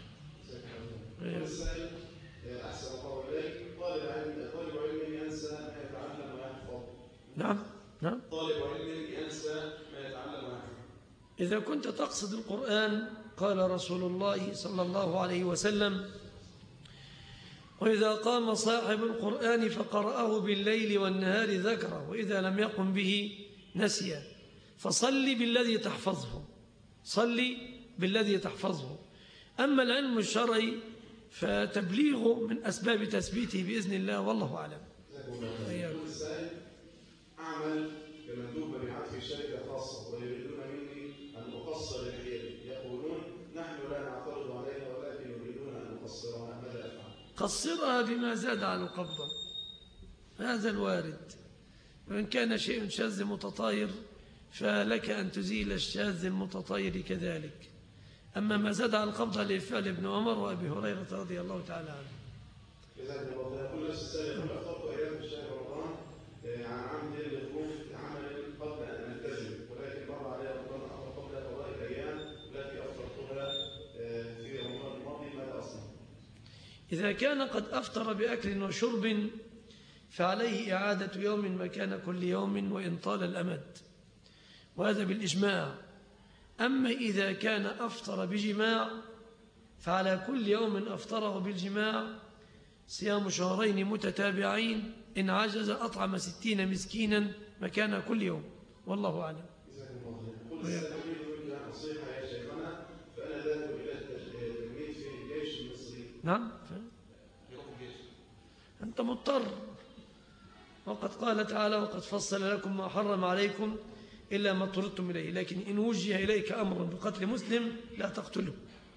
السائل: أحسن الله إليك، طالب علم ينسى ما يتعلم ويحفظ. نعم. طالب علم ينسى ما يتعلم ويحفظ. إذا كنت تقصد القرآن قال رسول الله صلى الله عليه وسلم: وإذا قام صاحب القرآن فقرأه بالليل والنهار ذكره، وإذا لم يقم به نسيه، فصلي بالذي تحفظه، صلي بالذي تحفظه. أما العلم الشرعي فتبليغه من أسباب تثبيته بإذن الله، والله أعلم. السائل: أعمل كمندوب مبيعات في شركة خاصة ويريدون مني أن أقصر لحيتي، يقولون: نحن لا نعترض عليها ولكن يريدون أن نقصرها، ماذا أفعل؟ قصرها بما زاد على القبضة، هذا الوارد. وإن كان شيء شاذ متطاير فلك أن تزيل الشاذ المتطاير كذلك. أما ما زاد على القبضة لفعل ابن عمر وأبي هريرة رضي الله تعالى عنه. جزاكم الله خيرا. يقول نفس السائل: أخطأت أيام في شهر رمضان عن عمد للخروج عمل قبل أن ألتزم، ولكن مر علي رمضان قبل قضاء الأيام التي أفطرتها في رمضان الماضي، ماذا أصنع؟ إذا كان قد أفطر بأكل وشرب فعليه إعادة يوم مكان كل يوم وإن طال الأمد، وهذا بالإجماع. أما إذا كان أفطر بجماع فعلى كل يوم أفطره بالجماع صيام شهرين متتابعين، إن عجز أطعم 60 مسكينا مكان كل يوم، والله أعلم. جزاكم الله خيرا. قل سأريد منك نصيحة يا شيخنا، فأنا ذاهب إلى التجنيد في الجيش المصري. نعم، أنت مضطر، وقد قال تعالى: وقد فصل لكم ما حرم عليكم إلا ما اضطررتم إليه، لكن إن وجه إليك أمر بقتل مسلم لا تقتله.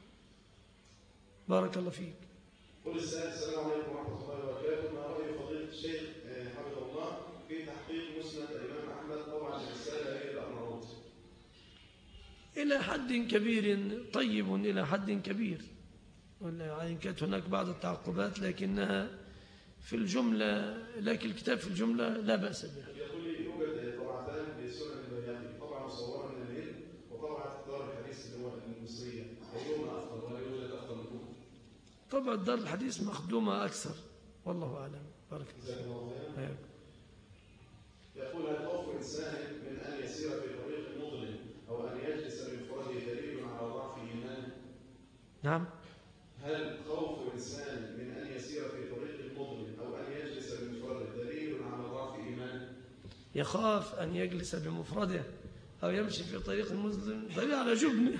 بارك الله فيك. قل السلام عليكم ورحمة الله وبركاته. ما رأي فضيلة الشيخ حفظه الله في تحقيق مسند الإمام أحمد طبعا الرسالة إلى الأمراض؟ إلى حد كبير طيب، إلى حد كبير، وإن كانت هناك بعض التعقبات لكنها في الجملة، لكن الكتاب في الجملة لا بأس به. يقول لي: يوجد طبعتان لسنن البيهقي، طبعة مصورة من الهند وطبعة دار الحديث المصرية، أيهما أفضل ولا يوجد أفضل منهما؟ طبعا دار الحديث مخدومة أكثر، والله أعلم. بارك الله فيك. يقول: هل خوف إنسان من أن يسير في طريق مظلم أو أن يجلس بمفرده دليل على ضعف إيمانه؟ نعم. هل خوف إنسان من أن يسير في طريق مظلم أو أن يجلس بمفرده دليل على ضعف إيمانه؟ يخاف أن يجلس بمفرده أو يمشي في طريق المظلم دليل على جبن،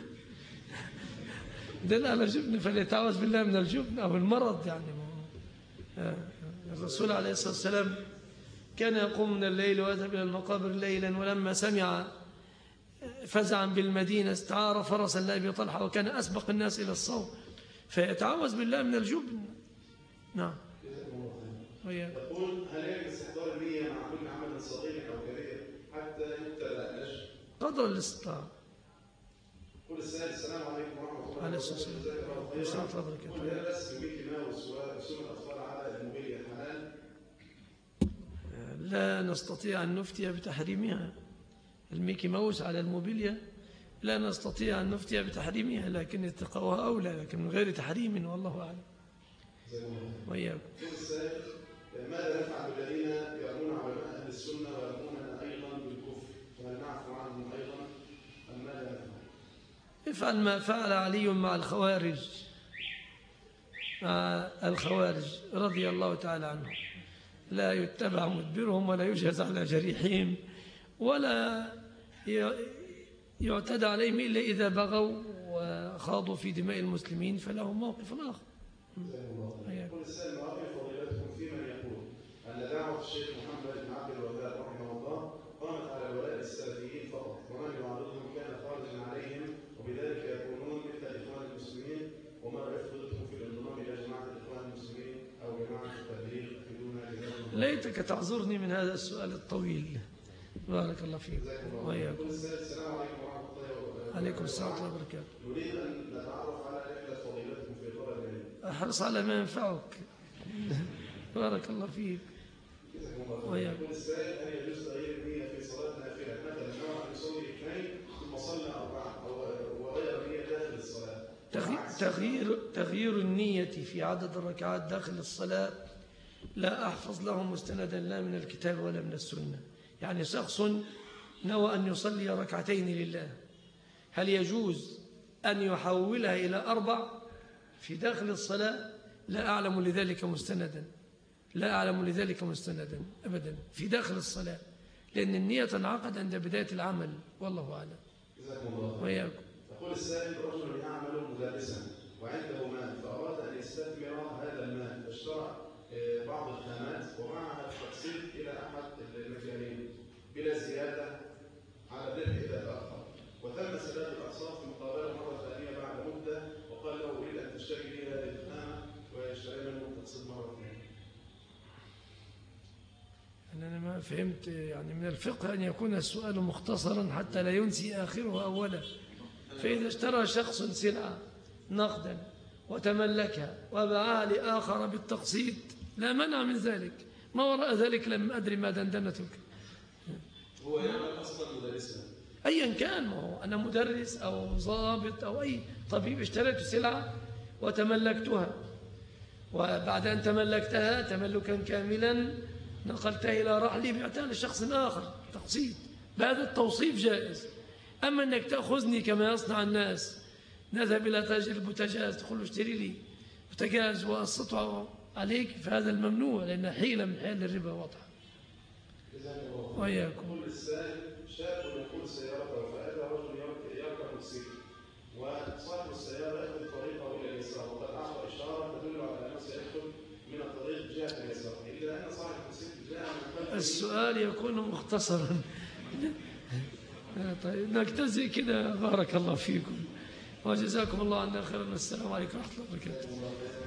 دليل على جبن، فليتعوذ بالله من الجبن أو المرض. يعني الرسول عليه الصلاة والسلام كان يقوم من الليل ويذهب إلى المقابر ليلا، ولما سمع فزعا بالمدينة استعار فرسا لأبي طلحة وكان أسبق الناس إلى الصوم، فيتعوذ بالله من الجبن. نعم. يقول: هل يجب استحضار النية مع كل عمل صغير أو كبير حتى يبتلى الأجر؟ قدر الاستطاعة. قل السلام عليكم ورحمة الله عليه الصلاة والسلام. قل: هل بس ميكي ماوس ورسوم الأطفال على الموبيليا حلال؟ لا نستطيع أن نفتي بتحريمها. الميكي ماوس على الموبيليا لا نستطيع أن نفتي بتحريمها، لكن اتقاؤها أولى، لكن من غير تحريم، والله أعلم. وإياكم. ماذا نفعل بالذين يرمون علماء أهل السنة ويرموننا أيضا بالكفر؟ وهل نعفو عنهم أيضا أم ماذا نفعل؟ افعل ما فعل علي مع الخوارج، رضي الله تعالى عنهم، لا يتبع مدبرهم ولا يجهز على جريحهم ولا يعتدى عليهم إلا إذا بغوا وخاضوا في دماء المسلمين، فلهم موقف آخر. يقول السائل: ما رأي فضيلتكم في من يقول أن دعوة الشيخ محمد بن عبد الوهاب رحمه الله قامت على ولاء السلفيين فقط، ومن يعارضهم كان خارجا عليهم، وبذلك يكونون مثل ليتك تعذرني من هذا السؤال الطويل. بارك الله فيك وإياكم. السلام عليكم ورحمة الله وبركاته. عليكم السلام ورحمة الله وبركاته. نريد أن نتعرف على رحلة فضيلتكم في طلب العلم. أحرص على ما ينفعك. بارك الله فيك وإياكم. السائل هل يجوز تغيير النية في صلاة نافلة مثلا نوع أن يصلي اثنين ثم صلى أربعة وغير النية داخل الصلاة؟ تغيير النية في عدد الركعات داخل الصلاة لا أحفظ له مستندا لا من الكتاب ولا من السنة. يعني شخص نوى أن يصلي ركعتين لله، هل يجوز أن يحولها إلى 4 في داخل الصلاة؟ لا أعلم لذلك مستندا، لا أعلم لذلك مستندا أبدا في داخل الصلاة، لأن النية تنعقد عند بداية العمل. والله أعلم. جزاكم الله. وإياكم. يقول السائل رجل يعمل مدرسا وعنده مال فأراد أن يستثمر هذا المال فاشترى بعض الخامات ومعها التقسيط إلى أحد المكانين بلا زيادة على الربح إذا تأخر، وتم سداد الأقساط في مقابله مرة ثانية بعد مدة، وقال له أريد أن تشتري لي هذه الخامة ويشتري منه التقسيط مرة ثانية. أنا ما فهمت، يعني من الفقه أن يكون السؤال مختصرا حتى لا ينسي آخره أولا. فإذا اشترى شخص سلعة نقدا وتملكها وباعها لآخر بالتقسيط لا منع من ذلك، ما وراء ذلك لم أدري ما دندنتك. هو يعمل أصلا مدرسا أيا كان، ما هو أنا مدرس أو ضابط أو أي طبيب، اشتريت سلعة وتملكتها، وبعد أن تملكتها تملكا كاملا نقلتها إلى رحلي بعتها لشخص آخر تقسيط، بهذا التوصيف جائز. أما أنك تأخذني كما يصنع الناس، نذهب إلى تاجر البوتاجاز تقول له اشتري لي بوتاجاز وأقسطه عليك، فهذا الممنوع لأن حيلة من حيل الربا واضحة. وإياكم. يقول السائل شاب يقود سيارته فأتى رجل يركب موتوسيكل وصاحب السيارة يأخذ طريقه إلى اليسار وقد أعطى إشارة تدل على أنه سيدخل من الطريق جهة اليسار، إلا أن صاحب الموتوسيكل جاء من خلفه. السؤال يكون مختصرا. طيب نكتزي كده. بارك الله فيكم وجزاكم الله عنا خيرا. السلام عليكم ورحمة الله وبركاته.